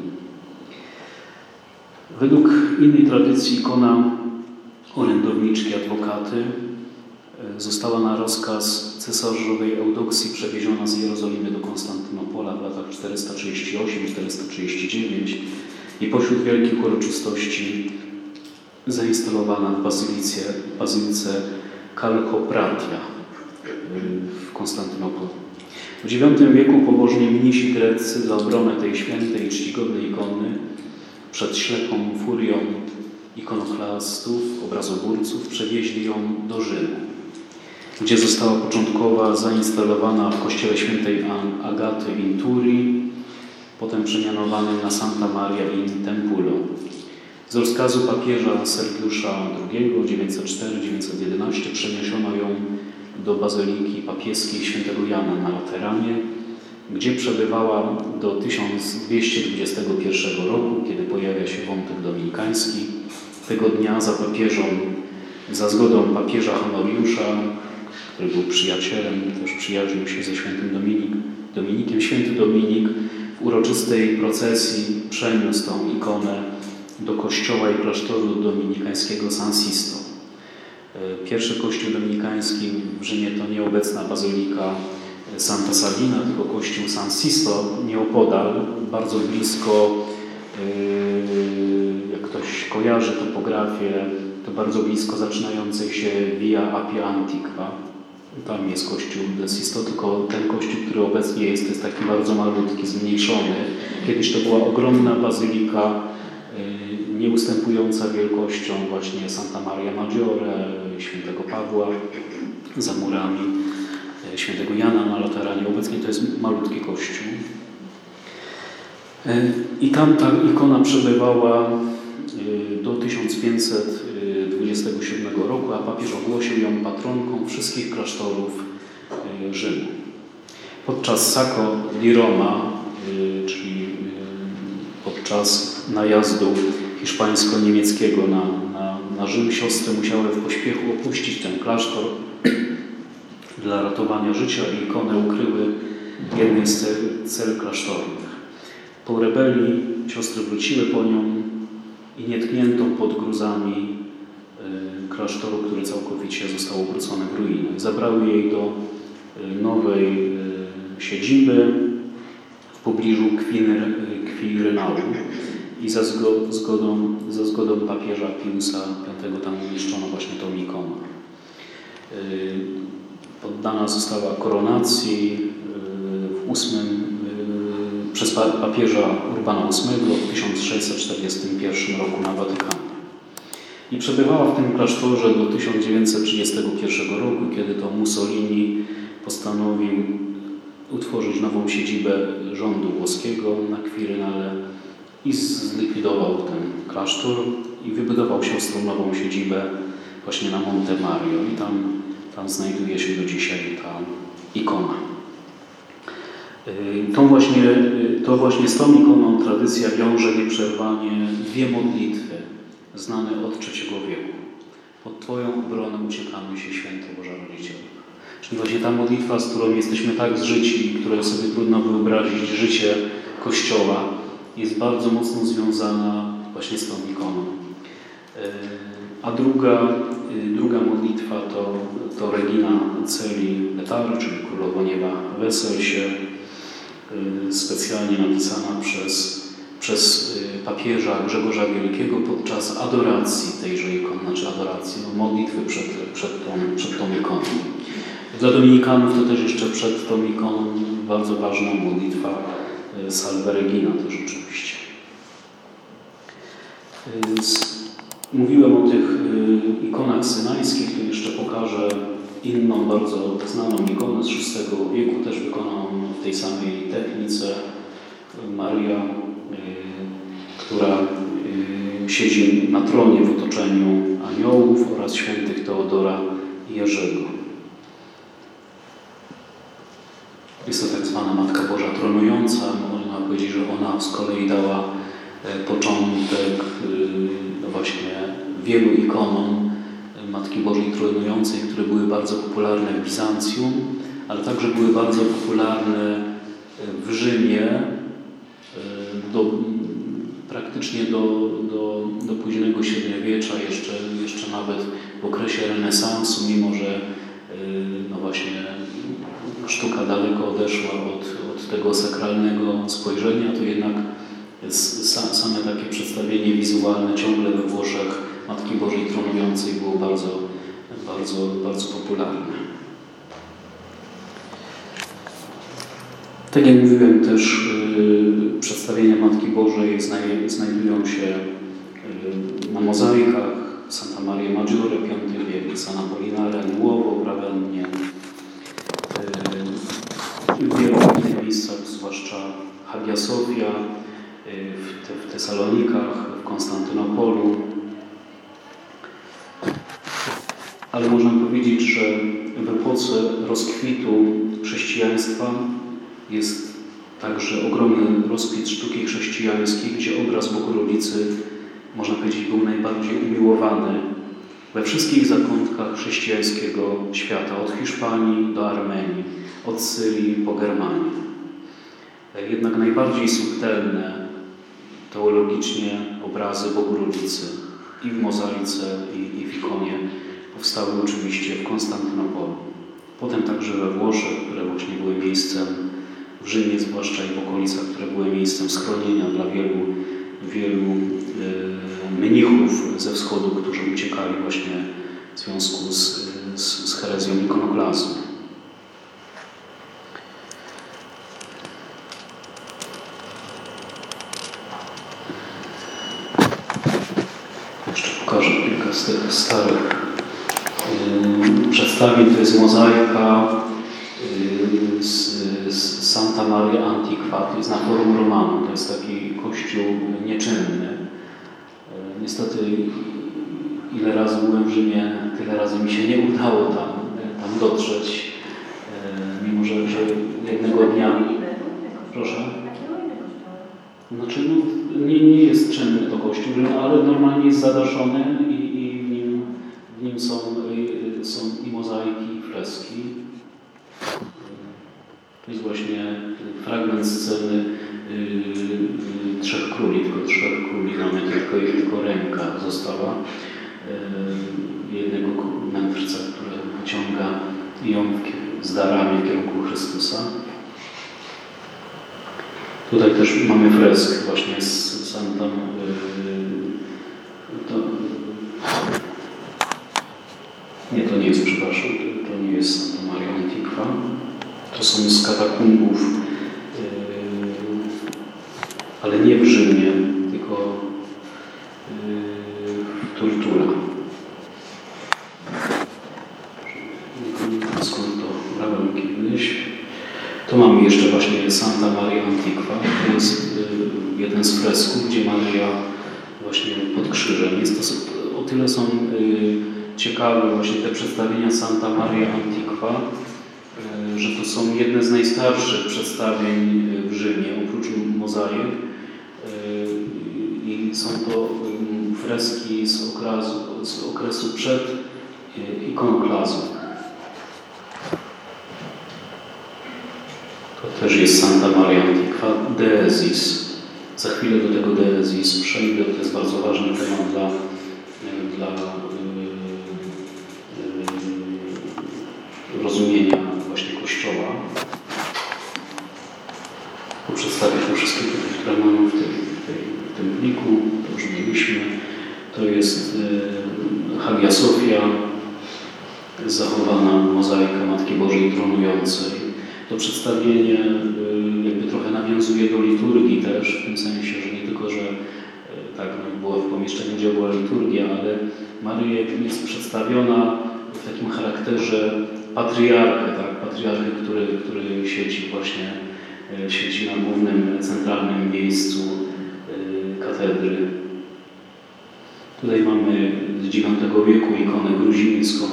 Według innej tradycji ikona orędowniczki adwokaty została na rozkaz cesarzowej Eudoksji przewieziona z Jerozolimy do Konstantynopola w latach czterysta trzydzieści osiem czterysta trzydzieści dziewięć i pośród wielkich uroczystości zainstalowana w bazylice, bazylice Kalkopratia w Konstantynopolu. W dziewiątym wieku pobożni mnisi greccy dla obrony tej świętej i czcigodnej ikony przed ślepą furią ikonoklastów, obrazoburców przewieźli ją do Rzymu, gdzie została początkowo zainstalowana w kościele świętej Agaty in Turi, potem przemianowanym na Santa Maria in Tempulo. Z rozkazu papieża Sergiusza drugiego dziewięćset cztery do dziewięćset jedenaście przeniesiono ją do Bazyliki Papieskiej świętego Jana na Lateranie, gdzie przebywała do tysiąc dwieście dwudziestego pierwszego roku, kiedy pojawia się wątek dominikański. Tego dnia za papieżą, za zgodą papieża Honoriusza, który był przyjacielem, też przyjaźnił się ze świętym Dominik, Dominikiem, święty Dominik w uroczystej procesji przeniósł tą ikonę do kościoła i klasztoru dominikańskiego San Sisto. Pierwszy kościół dominikański w Rzymie to nieobecna bazylika Santa Sabina, tylko kościół San Sisto nieopodal, bardzo blisko, jak ktoś kojarzy topografię, to bardzo blisko zaczynającej się Via Appia Antiqua. Tam jest kościół de Sisto, tylko ten kościół, który obecnie jest, to jest taki bardzo malutki, zmniejszony. Kiedyś to była ogromna bazylika, nie ustępująca wielkością właśnie Santa Maria Maggiore, świętego Pawła za murami, świętego Jana na Lateranie. Obecnie to jest malutki kościół. I tam ta ikona przebywała do tysiąc pięćset dwudziestego siódmego roku, a papież ogłosił ją patronką wszystkich klasztorów Rzymu. Podczas Sacco di Roma, czyli podczas najazdu hiszpańsko-niemieckiego na, na, na Rzym, siostry musiały w pośpiechu opuścić ten klasztor dla ratowania życia i ikonę ukryły w jednej z cel, cel klasztornych. Po rebelii siostry wróciły po nią i nietkniętą pod gruzami y, klasztoru, który całkowicie został obrócony w ruinę. Zabrały jej do y, nowej y, siedziby w pobliżu Quirinalu i za zgodą, za zgodą papieża Piusa piątego tam umieszczono właśnie tą ikonę. Y, poddana została koronacji y, w ósmym przez papieża Urbana ósmego w tysiąc sześćset czterdziestym pierwszym roku na Watykanie. I przebywała w tym klasztorze do tysiąc dziewięćset trzydziestego pierwszego roku, kiedy to Mussolini postanowił utworzyć nową siedzibę rządu włoskiego na Quirinale i zlikwidował ten klasztor i wybudował siostrom nową siedzibę właśnie na Monte Mario i tam, tam znajduje się do dzisiaj ta ikona. To właśnie, to właśnie z tą ikoną tradycja wiąże nieprzerwanie dwie modlitwy znane od trzeciego wieku. Pod Twoją obronę uciekamy się, Święty Boże Rodzicielu. Czyli właśnie ta modlitwa, z którą jesteśmy tak zżyci, której sobie trudno wyobrazić życie Kościoła, jest bardzo mocno związana właśnie z tą ikoną. A druga, druga modlitwa to, to Regina Celi Letare, czyli Królowo Nieba wesel się, specjalnie napisana przez, przez papieża Grzegorza Wielkiego podczas adoracji tejże ikony, znaczy adoracji, no, modlitwy przed, przed, tą, przed tą ikoną. Dla dominikanów to też jeszcze przed tą ikoną bardzo ważna modlitwa Salve Regina też oczywiście. Mówiłem o tych ikonach synańskich, to jeszcze pokażę inną bardzo znaną ikonę z szóstego wieku, też wykonaną w tej samej technice. Maria, która siedzi na tronie w otoczeniu aniołów oraz świętych Teodora i Jerzego. Jest to tak zwana Matka Boża tronująca. Można powiedzieć, że ona z kolei dała początek no właśnie wielu ikonom Matki Bożej tronującej, które były bardzo popularne w Bizancjum, ale także były bardzo popularne w Rzymie do, praktycznie do, do, do późnego średniowiecza, jeszcze, jeszcze nawet w okresie renesansu, mimo że no właśnie sztuka daleko odeszła od, od tego sakralnego spojrzenia, to jednak same takie przedstawienie wizualne ciągle we Włoszech Matki Bożej tronującej było bardzo, bardzo, bardzo popularne. Tak jak mówiłem też, yy, przedstawienia Matki Bożej znaj, znajdują się Na mozaikach Santa Maria Maggiore, piąty wiek, San Apollinare Nuovo, prawennie. W wielu innych miejscach, zwłaszcza Hagia Sophia, w, te, w Tesalonikach, w Konstantynopolu. Ale można powiedzieć, że w epoce rozkwitu chrześcijaństwa jest także ogromny rozkwit sztuki chrześcijańskiej, gdzie obraz Bogorodicy, można powiedzieć, był najbardziej umiłowany we wszystkich zakątkach chrześcijańskiego świata, od Hiszpanii do Armenii, od Syrii po Germanię. Jednak najbardziej subtelne teologicznie obrazy Bogorodicy i w mozaice, i, i w ikonie powstały oczywiście w Konstantynopolu. Potem także we Włoszech, które właśnie były miejscem, w Rzymie zwłaszcza i w okolicach, które były miejscem schronienia dla wielu, wielu e, mnichów ze wschodu, którzy uciekali właśnie w związku z, z, z herezją ikonoklazmu. Jeszcze pokażę kilka z tych starych yy, przedstawień. To jest mozaika yy, z, z Santa Maria Antiqua. To jest na Forum Romanum. To jest taki kościół nieczynny. Yy, niestety ile razy byłem w Rzymie, tyle razy mi się nie udało tam, tam dotrzeć. Yy, mimo, że, że jednego dnia... Proszę? Znaczy, no, nie, nie jest czynny to kościół, ale normalnie jest zadaszony i, i w nim, w nim są, y, są i mozaiki, i freski. To jest właśnie fragment sceny y, y, Trzech Króli, tylko Trzech Króli mamy tylko, tylko ręka została y, jednego mędrca, który wyciąga ją z darami w kierunku Chrystusa. Tutaj też mamy fresk właśnie z Santa... To, nie, to nie jest, przepraszam, to nie jest Santa Maria Antiqua. To są z katakumbów, ale nie w Rzymie, tylko w Tortura. Nie wiem, skąd to brałem kiedyś. Tu mamy jeszcze właśnie Santa Maria Antiqua. To jest y, jeden z fresków, gdzie Maryja właśnie pod krzyżem. Jest to, o tyle są y, ciekawe właśnie te przedstawienia Santa Maria Antiqua, y, że to są jedne z najstarszych przedstawień w Rzymie, oprócz mozaik. Y, I są to y, freski z okresu, z okresu przed y, ikonoklazmem. To też jest Santa Maria Antiqua, Deesis. Za chwilę do tego Deesis przejdę. To jest bardzo ważny temat dla, dla yy, rozumienia właśnie Kościoła. Tu przedstawię te wszystkie, które mamy w tym, w tej, w tym pliku. To już mieliśmy. To jest yy, Hagia Sophia, zachowana mozaika Matki Bożej tronującej. To przedstawienie jakby trochę nawiązuje do liturgii też, w tym sensie, że nie tylko, że tak no, była w pomieszczeniu, gdzie była liturgia, ale Maryja jest przedstawiona w takim charakterze patriarchy, tak? Patriarchy, który, który siedzi właśnie siedzi na głównym, centralnym miejscu katedry. Tutaj mamy z dziewiątego wieku ikonę gruzińską.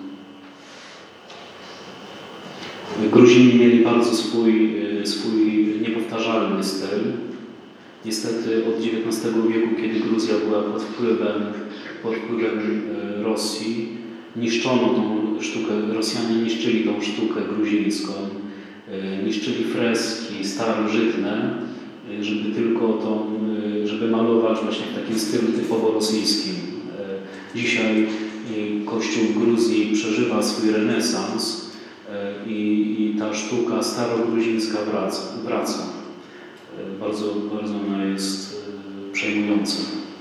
Gruzini mieli bardzo swój, swój niepowtarzalny styl. Niestety od dziewiętnastego wieku, kiedy Gruzja była pod wpływem, pod wpływem Rosji, niszczono tą sztukę, Rosjanie niszczyli tą sztukę gruzińską, niszczyli freski starożytne, żeby tylko to, żeby malować właśnie w takim stylu typowo rosyjskim. Dzisiaj Kościół w Gruzji przeżywa swój renesans, I, i ta sztuka starogruzińska wraca, wraca. Bardzo, bardzo ona jest przejmująca.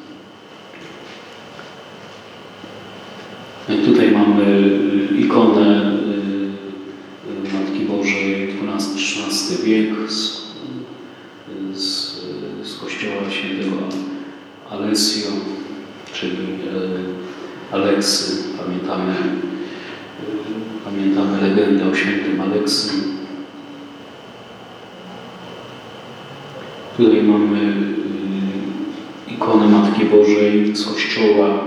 Tutaj mamy ikonę Matki Bożej dwunasty trzynasty wiek z, z, z kościoła świętego Alessio. Aleksy. Pamiętamy, pamiętamy legendę o świętym Aleksym. Tutaj mamy ikonę Matki Bożej z kościoła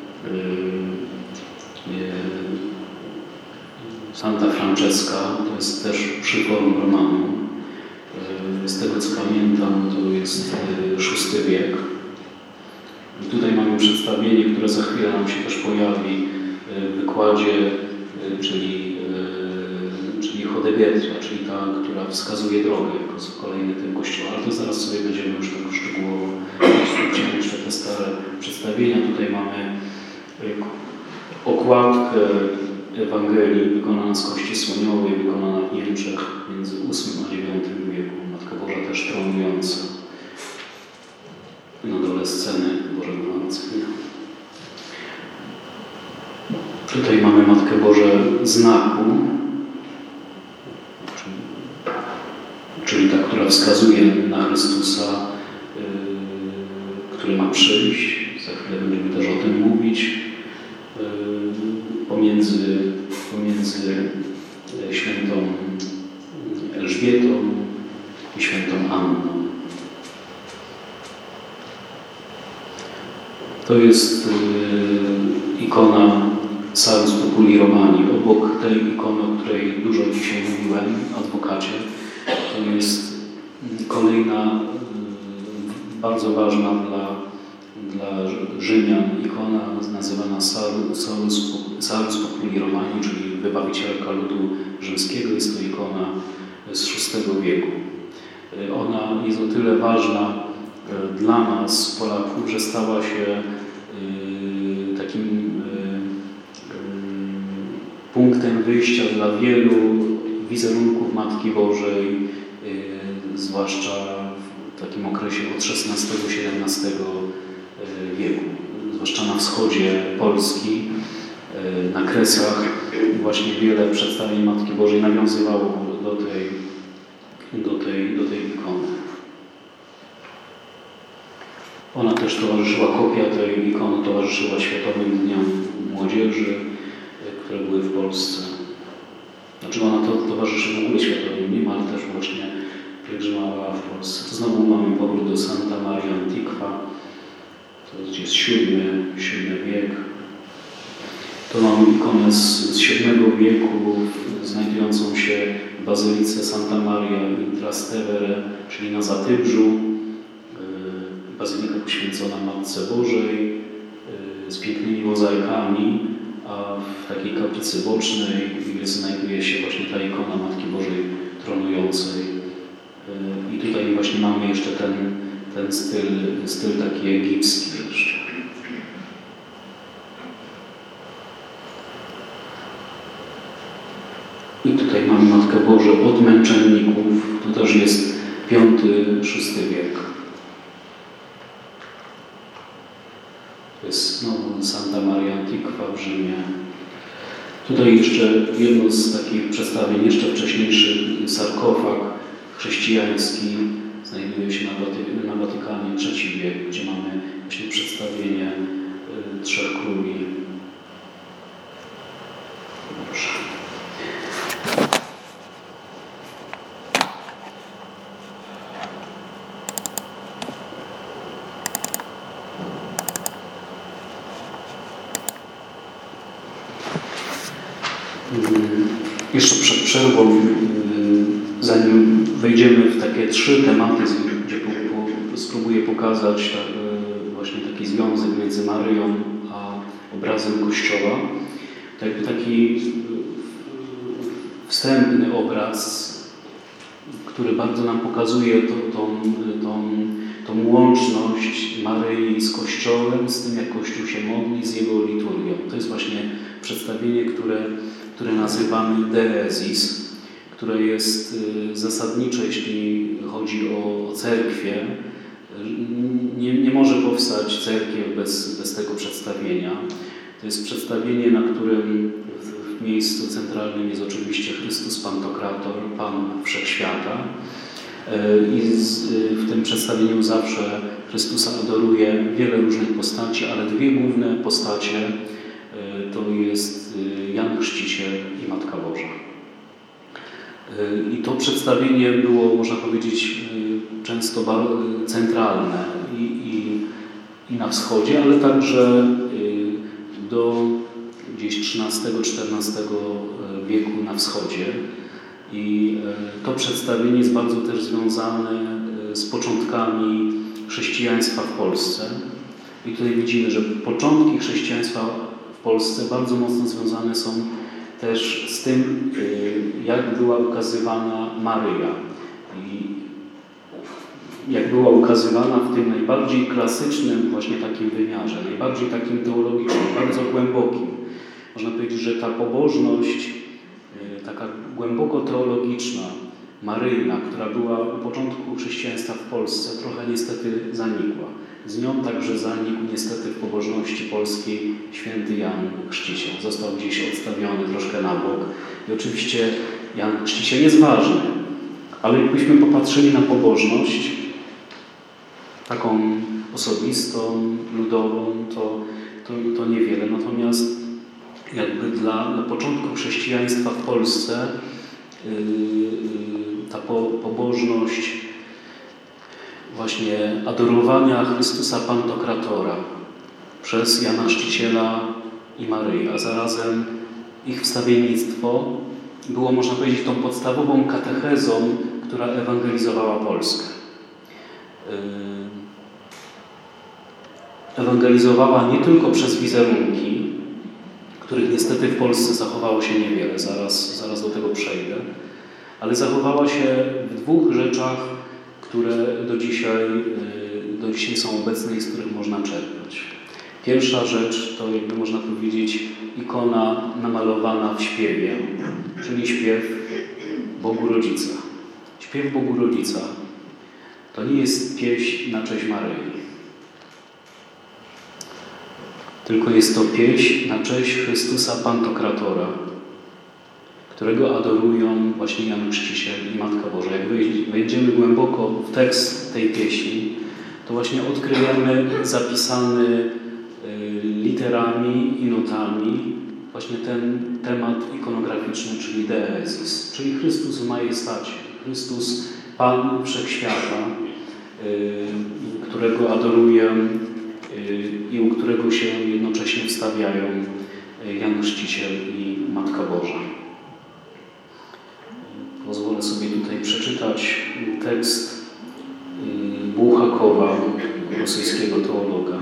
Santa Francesca. To jest też przy Forum Romanum. Z tego co pamiętam, to jest szósty wiek. I tutaj mamy przedstawienie, które za chwilę nam się też pojawi w wykładzie, czyli, czyli Chodebietra, czyli ta, która wskazuje drogę jako kolejny ten kościoła. Ale to zaraz sobie będziemy już tak szczegółowo sprawdzić jeszcze te stare przedstawienia. Tutaj mamy okładkę Ewangelii wykonana z kości słoniowej, wykonana w Niemczech między ósmym a dziewiątym wieku. Matka Boża też tronująca. Na dole sceny Bożego Narodzenia. Tutaj mamy Matkę Bożę znaku, czyli, czyli ta, która wskazuje na Chrystusa, yy, który ma przyjść. Za chwilę będziemy też o tym mówić. Yy, pomiędzy, pomiędzy świętą Elżbietą i świętą Anną. To jest y, ikona Salus Populi Romani. Obok tej ikony, o której dużo dzisiaj mówiłem, adwokacie, to jest kolejna y, bardzo ważna dla, dla Rzymian ikona nazywana Salus, Salus, Salus Populi Romani, czyli wybawicielka ludu rzymskiego. Jest to ikona z szóstego wieku. Y, ona jest o tyle ważna dla nas, Polaków, że stała się y, takim y, y, punktem wyjścia dla wielu wizerunków Matki Bożej, y, zwłaszcza w takim okresie od szesnastego do siedemnastego wieku, zwłaszcza na wschodzie Polski, y, na Kresach. Właśnie wiele przedstawień Matki Bożej nawiązywało do tej, do tej, do tej ikony. Ona też towarzyszyła, kopia tej ikony towarzyszyła Światowym Dniom Młodzieży, które były w Polsce. Znaczy ona to towarzyszy w ogóle Światowym Dniom, ale też właśnie pielgrzymowała w Polsce. To znowu mamy powrót do Santa Maria Antiqua. To jest siódmy, siódmy wiek. To mamy ikonę z, z siódmego wieku, znajdującą się w Bazylice Santa Maria in Trastevere, czyli na Zatybrzu. Bazylika poświęcona Matce Bożej z pięknymi mozaikami, a w takiej kaplicy bocznej znajduje się właśnie ta ikona Matki Bożej tronującej. I tutaj właśnie mamy jeszcze ten, ten styl, styl taki egipski jeszcze. I tutaj mamy Matkę Bożę od męczenników. To też jest piąty, szósty wiek. To jest znowu Santa Maria Antiqua w Rzymie. Tutaj jeszcze jedno z takich przedstawień, jeszcze wcześniejszy sarkofag chrześcijański znajduje się na, Waty na Watykanie, trzeci wiek, gdzie mamy właśnie przedstawienie y, trzech króli. Proszę. Jeszcze przed przerwą, zanim wejdziemy w takie trzy tematy, gdzie spróbuję pokazać właśnie taki związek między Maryją a obrazem Kościoła, to jakby taki wstępny obraz, który bardzo nam pokazuje to, tą, tą, tą łączność Maryi z Kościołem, z tym jak Kościół się modli, z jego liturgią. To jest właśnie przedstawienie, które które nazywamy deezis, które jest zasadnicze, jeśli chodzi o, o cerkwię. Nie, nie może powstać cerkiew bez, bez tego przedstawienia. To jest przedstawienie, na którym w, w miejscu centralnym jest oczywiście Chrystus Pantokrator, Pan Wszechświata. I z, w tym przedstawieniu zawsze Chrystusa adoruje wiele różnych postaci, ale dwie główne postacie to jest Jan Chrzciciel i Matka Boża. I to przedstawienie było, można powiedzieć, często centralne i, i, i na wschodzie, ale także do gdzieś trzynastego czternastego wieku na wschodzie. I to przedstawienie jest bardzo też związane z początkami chrześcijaństwa w Polsce. I tutaj widzimy, że początki chrześcijaństwa w Polsce bardzo mocno związane są też z tym, jak była ukazywana Maryja. I jak była ukazywana w tym najbardziej klasycznym właśnie takim wymiarze, najbardziej takim teologicznym, bardzo głębokim. Można powiedzieć, że ta pobożność, taka głęboko teologiczna, maryjna, która była u początku chrześcijaństwa w Polsce, trochę niestety zanikła. Z nią także zanikł niestety w pobożności polskiej święty Jan Chrzciciel. Został gdzieś odstawiony troszkę na bok. I oczywiście Jan Chrzciciel jest ważny, ale jakbyśmy popatrzyli na pobożność taką osobistą, ludową, to, to, to niewiele. Natomiast jakby dla, dla początku chrześcijaństwa w Polsce yy, yy, ta po, pobożność właśnie adorowania Chrystusa Pantokratora przez Jana Chrzciciela i Maryi, a zarazem ich wstawiennictwo było, można powiedzieć, tą podstawową katechezą, która ewangelizowała Polskę. Ewangelizowała nie tylko przez wizerunki, których niestety w Polsce zachowało się niewiele, zaraz, zaraz do tego przejdę, ale zachowała się w dwóch rzeczach, które do dzisiaj, do dzisiaj są obecne i z których można czerpać. Pierwsza rzecz to, jakby można powiedzieć, ikona namalowana w śpiewie, czyli śpiew Bogu Rodzica. Śpiew Bogu Rodzica to nie jest pieśń na cześć Maryi, tylko jest to pieśń na cześć Chrystusa Pantokratora, którego adorują właśnie Jan Chrzciciel i Matka Boża. Jak wejdziemy głęboko w tekst tej pieśni, to właśnie odkryjemy zapisany literami i notami właśnie ten temat ikonograficzny, czyli Deezis, czyli Chrystus w majestacie, Chrystus Pan Wszechświata, którego adorują i u którego się jednocześnie wstawiają Jan Chrzciciel i Matka Boża. Pozwolę sobie tutaj przeczytać tekst Bułhakowa, rosyjskiego teologa.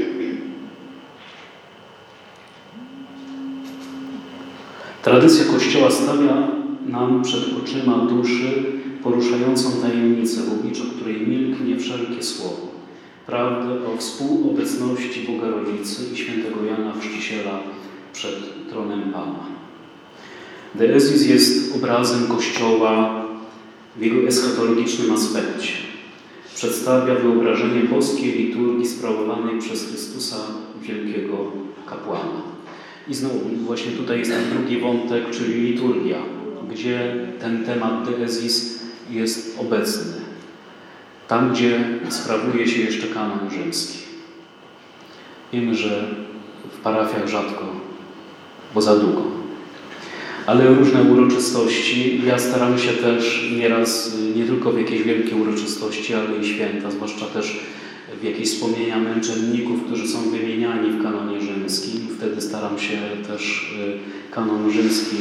Tradycja Kościoła stawia nam przed oczyma duszy poruszającą tajemnicę, w obliczu której milknie wszelkie słowo. Prawdę o współobecności Boga Rodzicy i świętego Jana Chrzciciela przed tronem Pana. Deezis jest obrazem Kościoła w jego eschatologicznym aspekcie. Przedstawia wyobrażenie boskiej liturgii sprawowanej przez Chrystusa Wielkiego Kapłana. I znowu właśnie tutaj jest ten drugi wątek, czyli liturgia, gdzie ten temat Deezis jest obecny. Tam, gdzie sprawuje się jeszcze kanon rzymski. Wiemy, że w parafiach rzadko, bo za długo. Ale różne uroczystości, ja staram się też nieraz, nie tylko w jakieś wielkie uroczystości, ale i święta, zwłaszcza też w jakieś wspomnienia męczenników, którzy są wymieniani w kanonie rzymskim. Wtedy staram się też kanon rzymski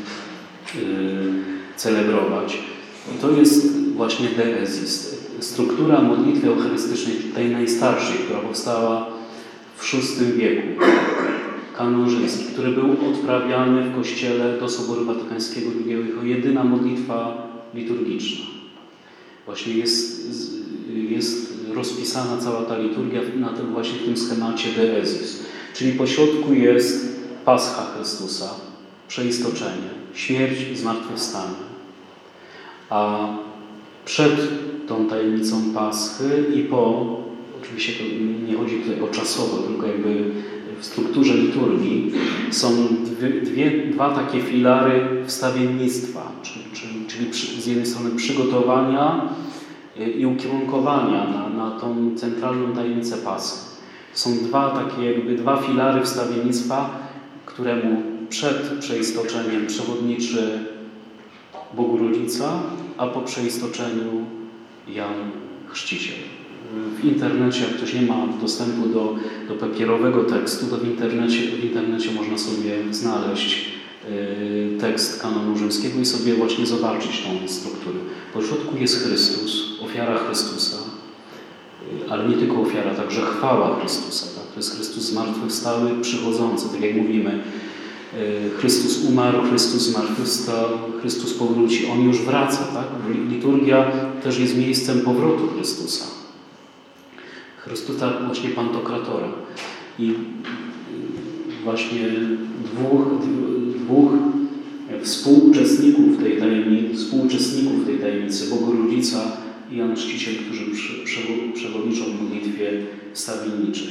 celebrować. I to jest właśnie Deezis. Struktura modlitwy eucharystycznej, tej najstarszej, która powstała w szóstym wieku. Kanon rzymski, który był odprawiany w Kościele do Soboru Watykańskiego drugiego jako jedyna modlitwa liturgiczna. Właśnie jest, jest rozpisana cała ta liturgia na tym właśnie w tym schemacie Deezis. Czyli po środku jest Pascha Chrystusa, przeistoczenie, śmierć i zmartwychwstanie. A przed tą tajemnicą Paschy i po, oczywiście to nie chodzi tutaj o czasowo, tylko jakby w strukturze liturgii są dwie, dwie, dwa takie filary wstawiennictwa, czyli, czyli, czyli przy, z jednej strony przygotowania i ukierunkowania na, na tą centralną tajemnicę Paschy. Są dwa takie jakby dwa filary wstawiennictwa, któremu przed przeistoczeniem przewodniczy Bogu Rodzica, a po przeistoczeniu Jan Chrzciciel. W internecie, jak ktoś nie ma dostępu do, do papierowego tekstu, to w internecie, w internecie można sobie znaleźć y, tekst kanonu rzymskiego i sobie właśnie zobaczyć tą strukturę. Po środku jest Chrystus, ofiara Chrystusa, y, ale nie tylko ofiara, także chwała Chrystusa. Tak? To jest Chrystus zmartwychwstały, przychodzący, tak jak mówimy. Y, Chrystus umarł, Chrystus zmartwychwstał, Chrystus powróci. On już wraca. Tak? Liturgia też jest miejscem powrotu Chrystusa. Chrystusa właśnie Pantokratora. I właśnie dwóch, dwóch współuczestników tej tajemnicy, współuczestników tej tajemnicy, Bogu Rodzica i Jan Chrzciciel, którzy przewodniczą w modlitwie wstawienniczej.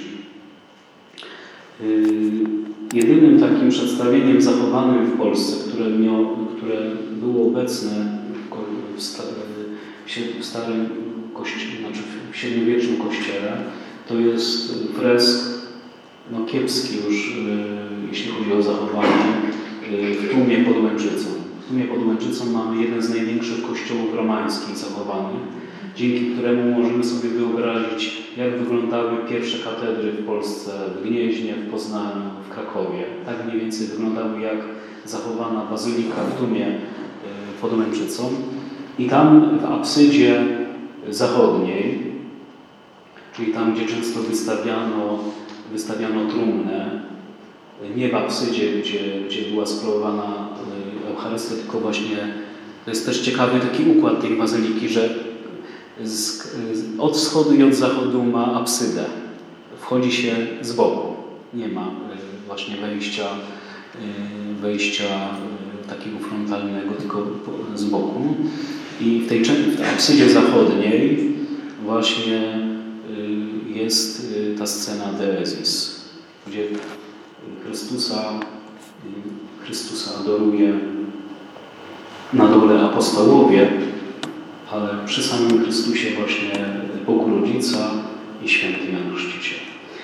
Jedynym takim przedstawieniem zachowanym w Polsce, które, miało, które było obecne w, w starym kościele, znaczy w średniowiecznym kościele, to jest fresk no, kiepski już, yy, jeśli chodzi o zachowanie, yy, w tłumie pod Łęczycą. W tłumie pod Łęczycą mamy jeden z największych kościołów romańskich zachowanych, dzięki któremu możemy sobie wyobrazić, jak wyglądały pierwsze katedry w Polsce, w Gnieźnie, w Poznaniu, w Krakowie. Tak mniej więcej wyglądały jak zachowana bazylika w tłumie yy, pod Łęczycą. I tam w absydzie zachodniej, czyli tam, gdzie często wystawiano, wystawiano trumnę, nie w absydzie, gdzie, gdzie była sprawowana Eucharystia, tylko właśnie, to jest też ciekawy taki układ tej bazyliki, że z, od wschodu i od zachodu ma absydę. Wchodzi się z boku. Nie ma właśnie wejścia, wejścia takiego frontalnego, tylko z boku. I w tej, w tej absydzie zachodniej właśnie jest ta scena Deezis, gdzie Chrystusa, Chrystusa adoruje na dole apostołowie, ale przy samym Chrystusie właśnie Bóg Rodzica i święty Jan Chrzciciel.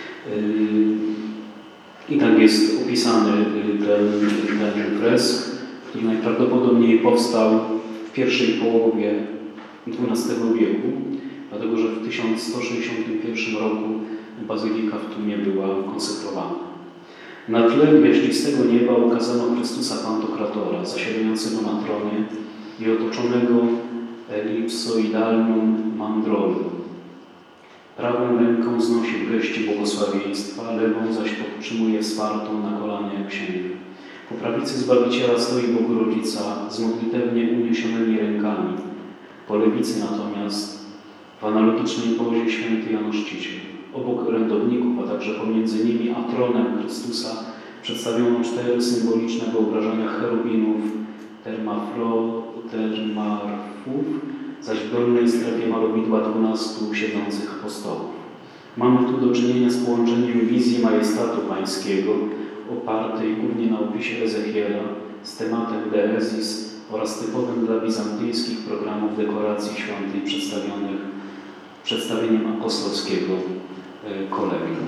I tak jest opisany ten, ten fresk, który najprawdopodobniej powstał w pierwszej połowie dwunastego wieku, dlatego że w tysiąc sto sześćdziesiątym pierwszym roku bazylika w Tłumie była konsekrowana. Na tle gwiaździstego nieba ukazano Chrystusa Pantokratora, zasiadającego na tronie i otoczonego elipsoidalną mandrolą. Prawą ręką znosi w geście błogosławieństwa, lewą zaś podtrzymuje wspartą na kolanie księgę. Po prawicy Zbawiciela stoi Bogu Rodzica z modlitewnie uniesionymi rękami. Po lewicy natomiast w analogicznej pozie święty Jan Chrzciciel. Obok orędowników, a także pomiędzy nimi a tronem Chrystusa przedstawiono cztery symboliczne wyobrażenia cherubinów, termafro, termarfów, zaś w dolnej strefie malowidła dwunastu siedzących apostołów. Mamy tu do czynienia z połączeniem wizji majestatu pańskiego, opartej głównie na opisie Ezechiela, z tematem Deezis oraz typowym dla bizantyjskich programów dekoracji świątyń przedstawionych przedstawieniem apostolskiego kolegium.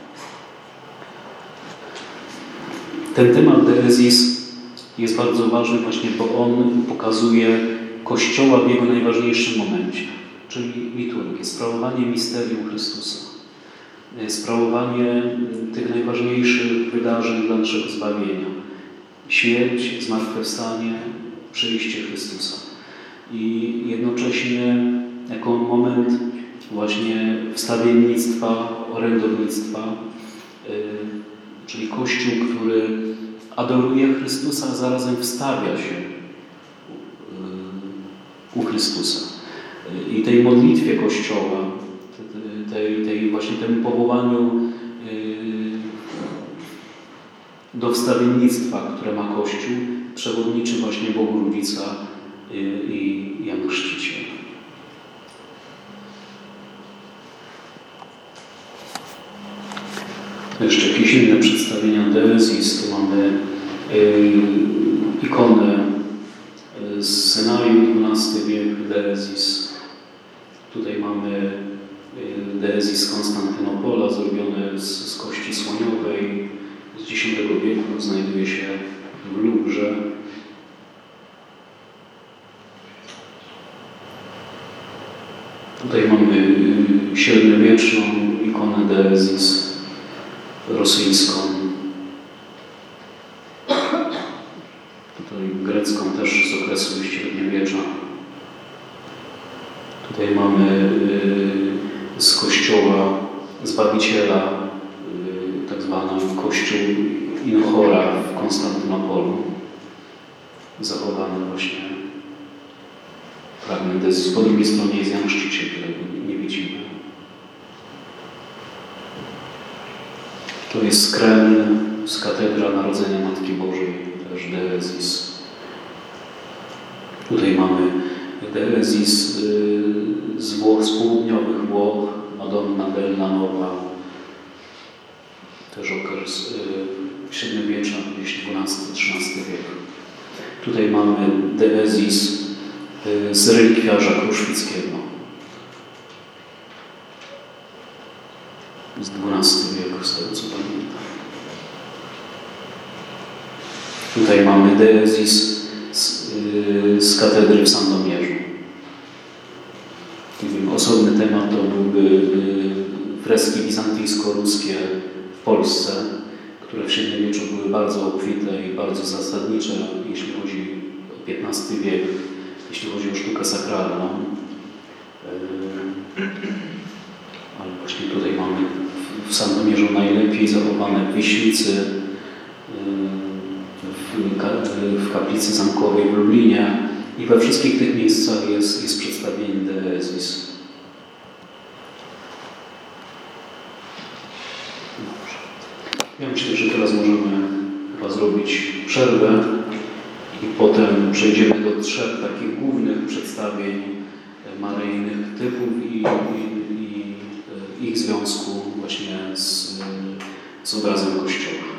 Ten temat Deezis jest bardzo ważny właśnie, bo on pokazuje Kościoła w jego najważniejszym momencie, czyli liturgię, sprawowanie misterium Chrystusa, sprawowanie tych najważniejszych wydarzeń dla naszego zbawienia. Śmierć, zmartwychwstanie, przyjście Chrystusa. I jednocześnie jako moment właśnie wstawiennictwa, orędownictwa, yy, czyli Kościół, który adoruje Chrystusa, a zarazem wstawia się yy, u Chrystusa. Yy, I tej modlitwie Kościoła, tej, tej właśnie temu powołaniu yy, do wstawiennictwa, które ma Kościół, przewodniczy właśnie Bogu Rodzica yy, i Jan Chrzciciel. Jeszcze jakieś inne przedstawienia Deezis. Tu mamy y, ikonę z Synaju, dwunasty wiek, Deezis. Tutaj mamy y, Deezis z Konstantynopola, zrobione z, z kości słoniowej, z dziesiątego wieku, znajduje się w Lubrze. Tutaj mamy średniowieczną ikonę Deezis rosyjską. Tutaj grecką też z okresu średniowiecza. Tutaj mamy z kościoła Zbawiciela, tak zwany kościół Inochora w Konstantynopolu. Zachowany właśnie fragment Deezis. Po drugiej stronie jest Jan Chrzciciel, którego nie widzimy. To jest Kreml z katedra Narodzenia Matki Bożej, też Deezis. Tutaj mamy Deezis z Włoch, z południowych Włoch, Madonna della Nova, też okres średniowiecza, gdzieś dwunasty trzynasty wiek. Tutaj mamy Deezis z relikwiarza kruszwickiego z dwunastego wieku, z tego co pamiętam. Tutaj mamy Deezis z, z katedry w Sandomierzu. Osobny temat to byłby freski bizantyjsko-ruskie w Polsce, które w średniowieczu były bardzo obfite i bardzo zasadnicze, jeśli chodzi o piętnasty wiek, jeśli chodzi o sztukę sakralną. Ale właśnie tutaj mamy w Sandomierzu najlepiej zachowane Wiślicy, w kaplicy zamkowej w Lublinie i we wszystkich tych miejscach jest, jest przedstawienie Deezis. Ja myślę, że teraz możemy chyba zrobić przerwę i potem przejdziemy do trzech takich głównych przedstawień maryjnych typów i, i, i ich związku właśnie z, z obrazem Kościoła.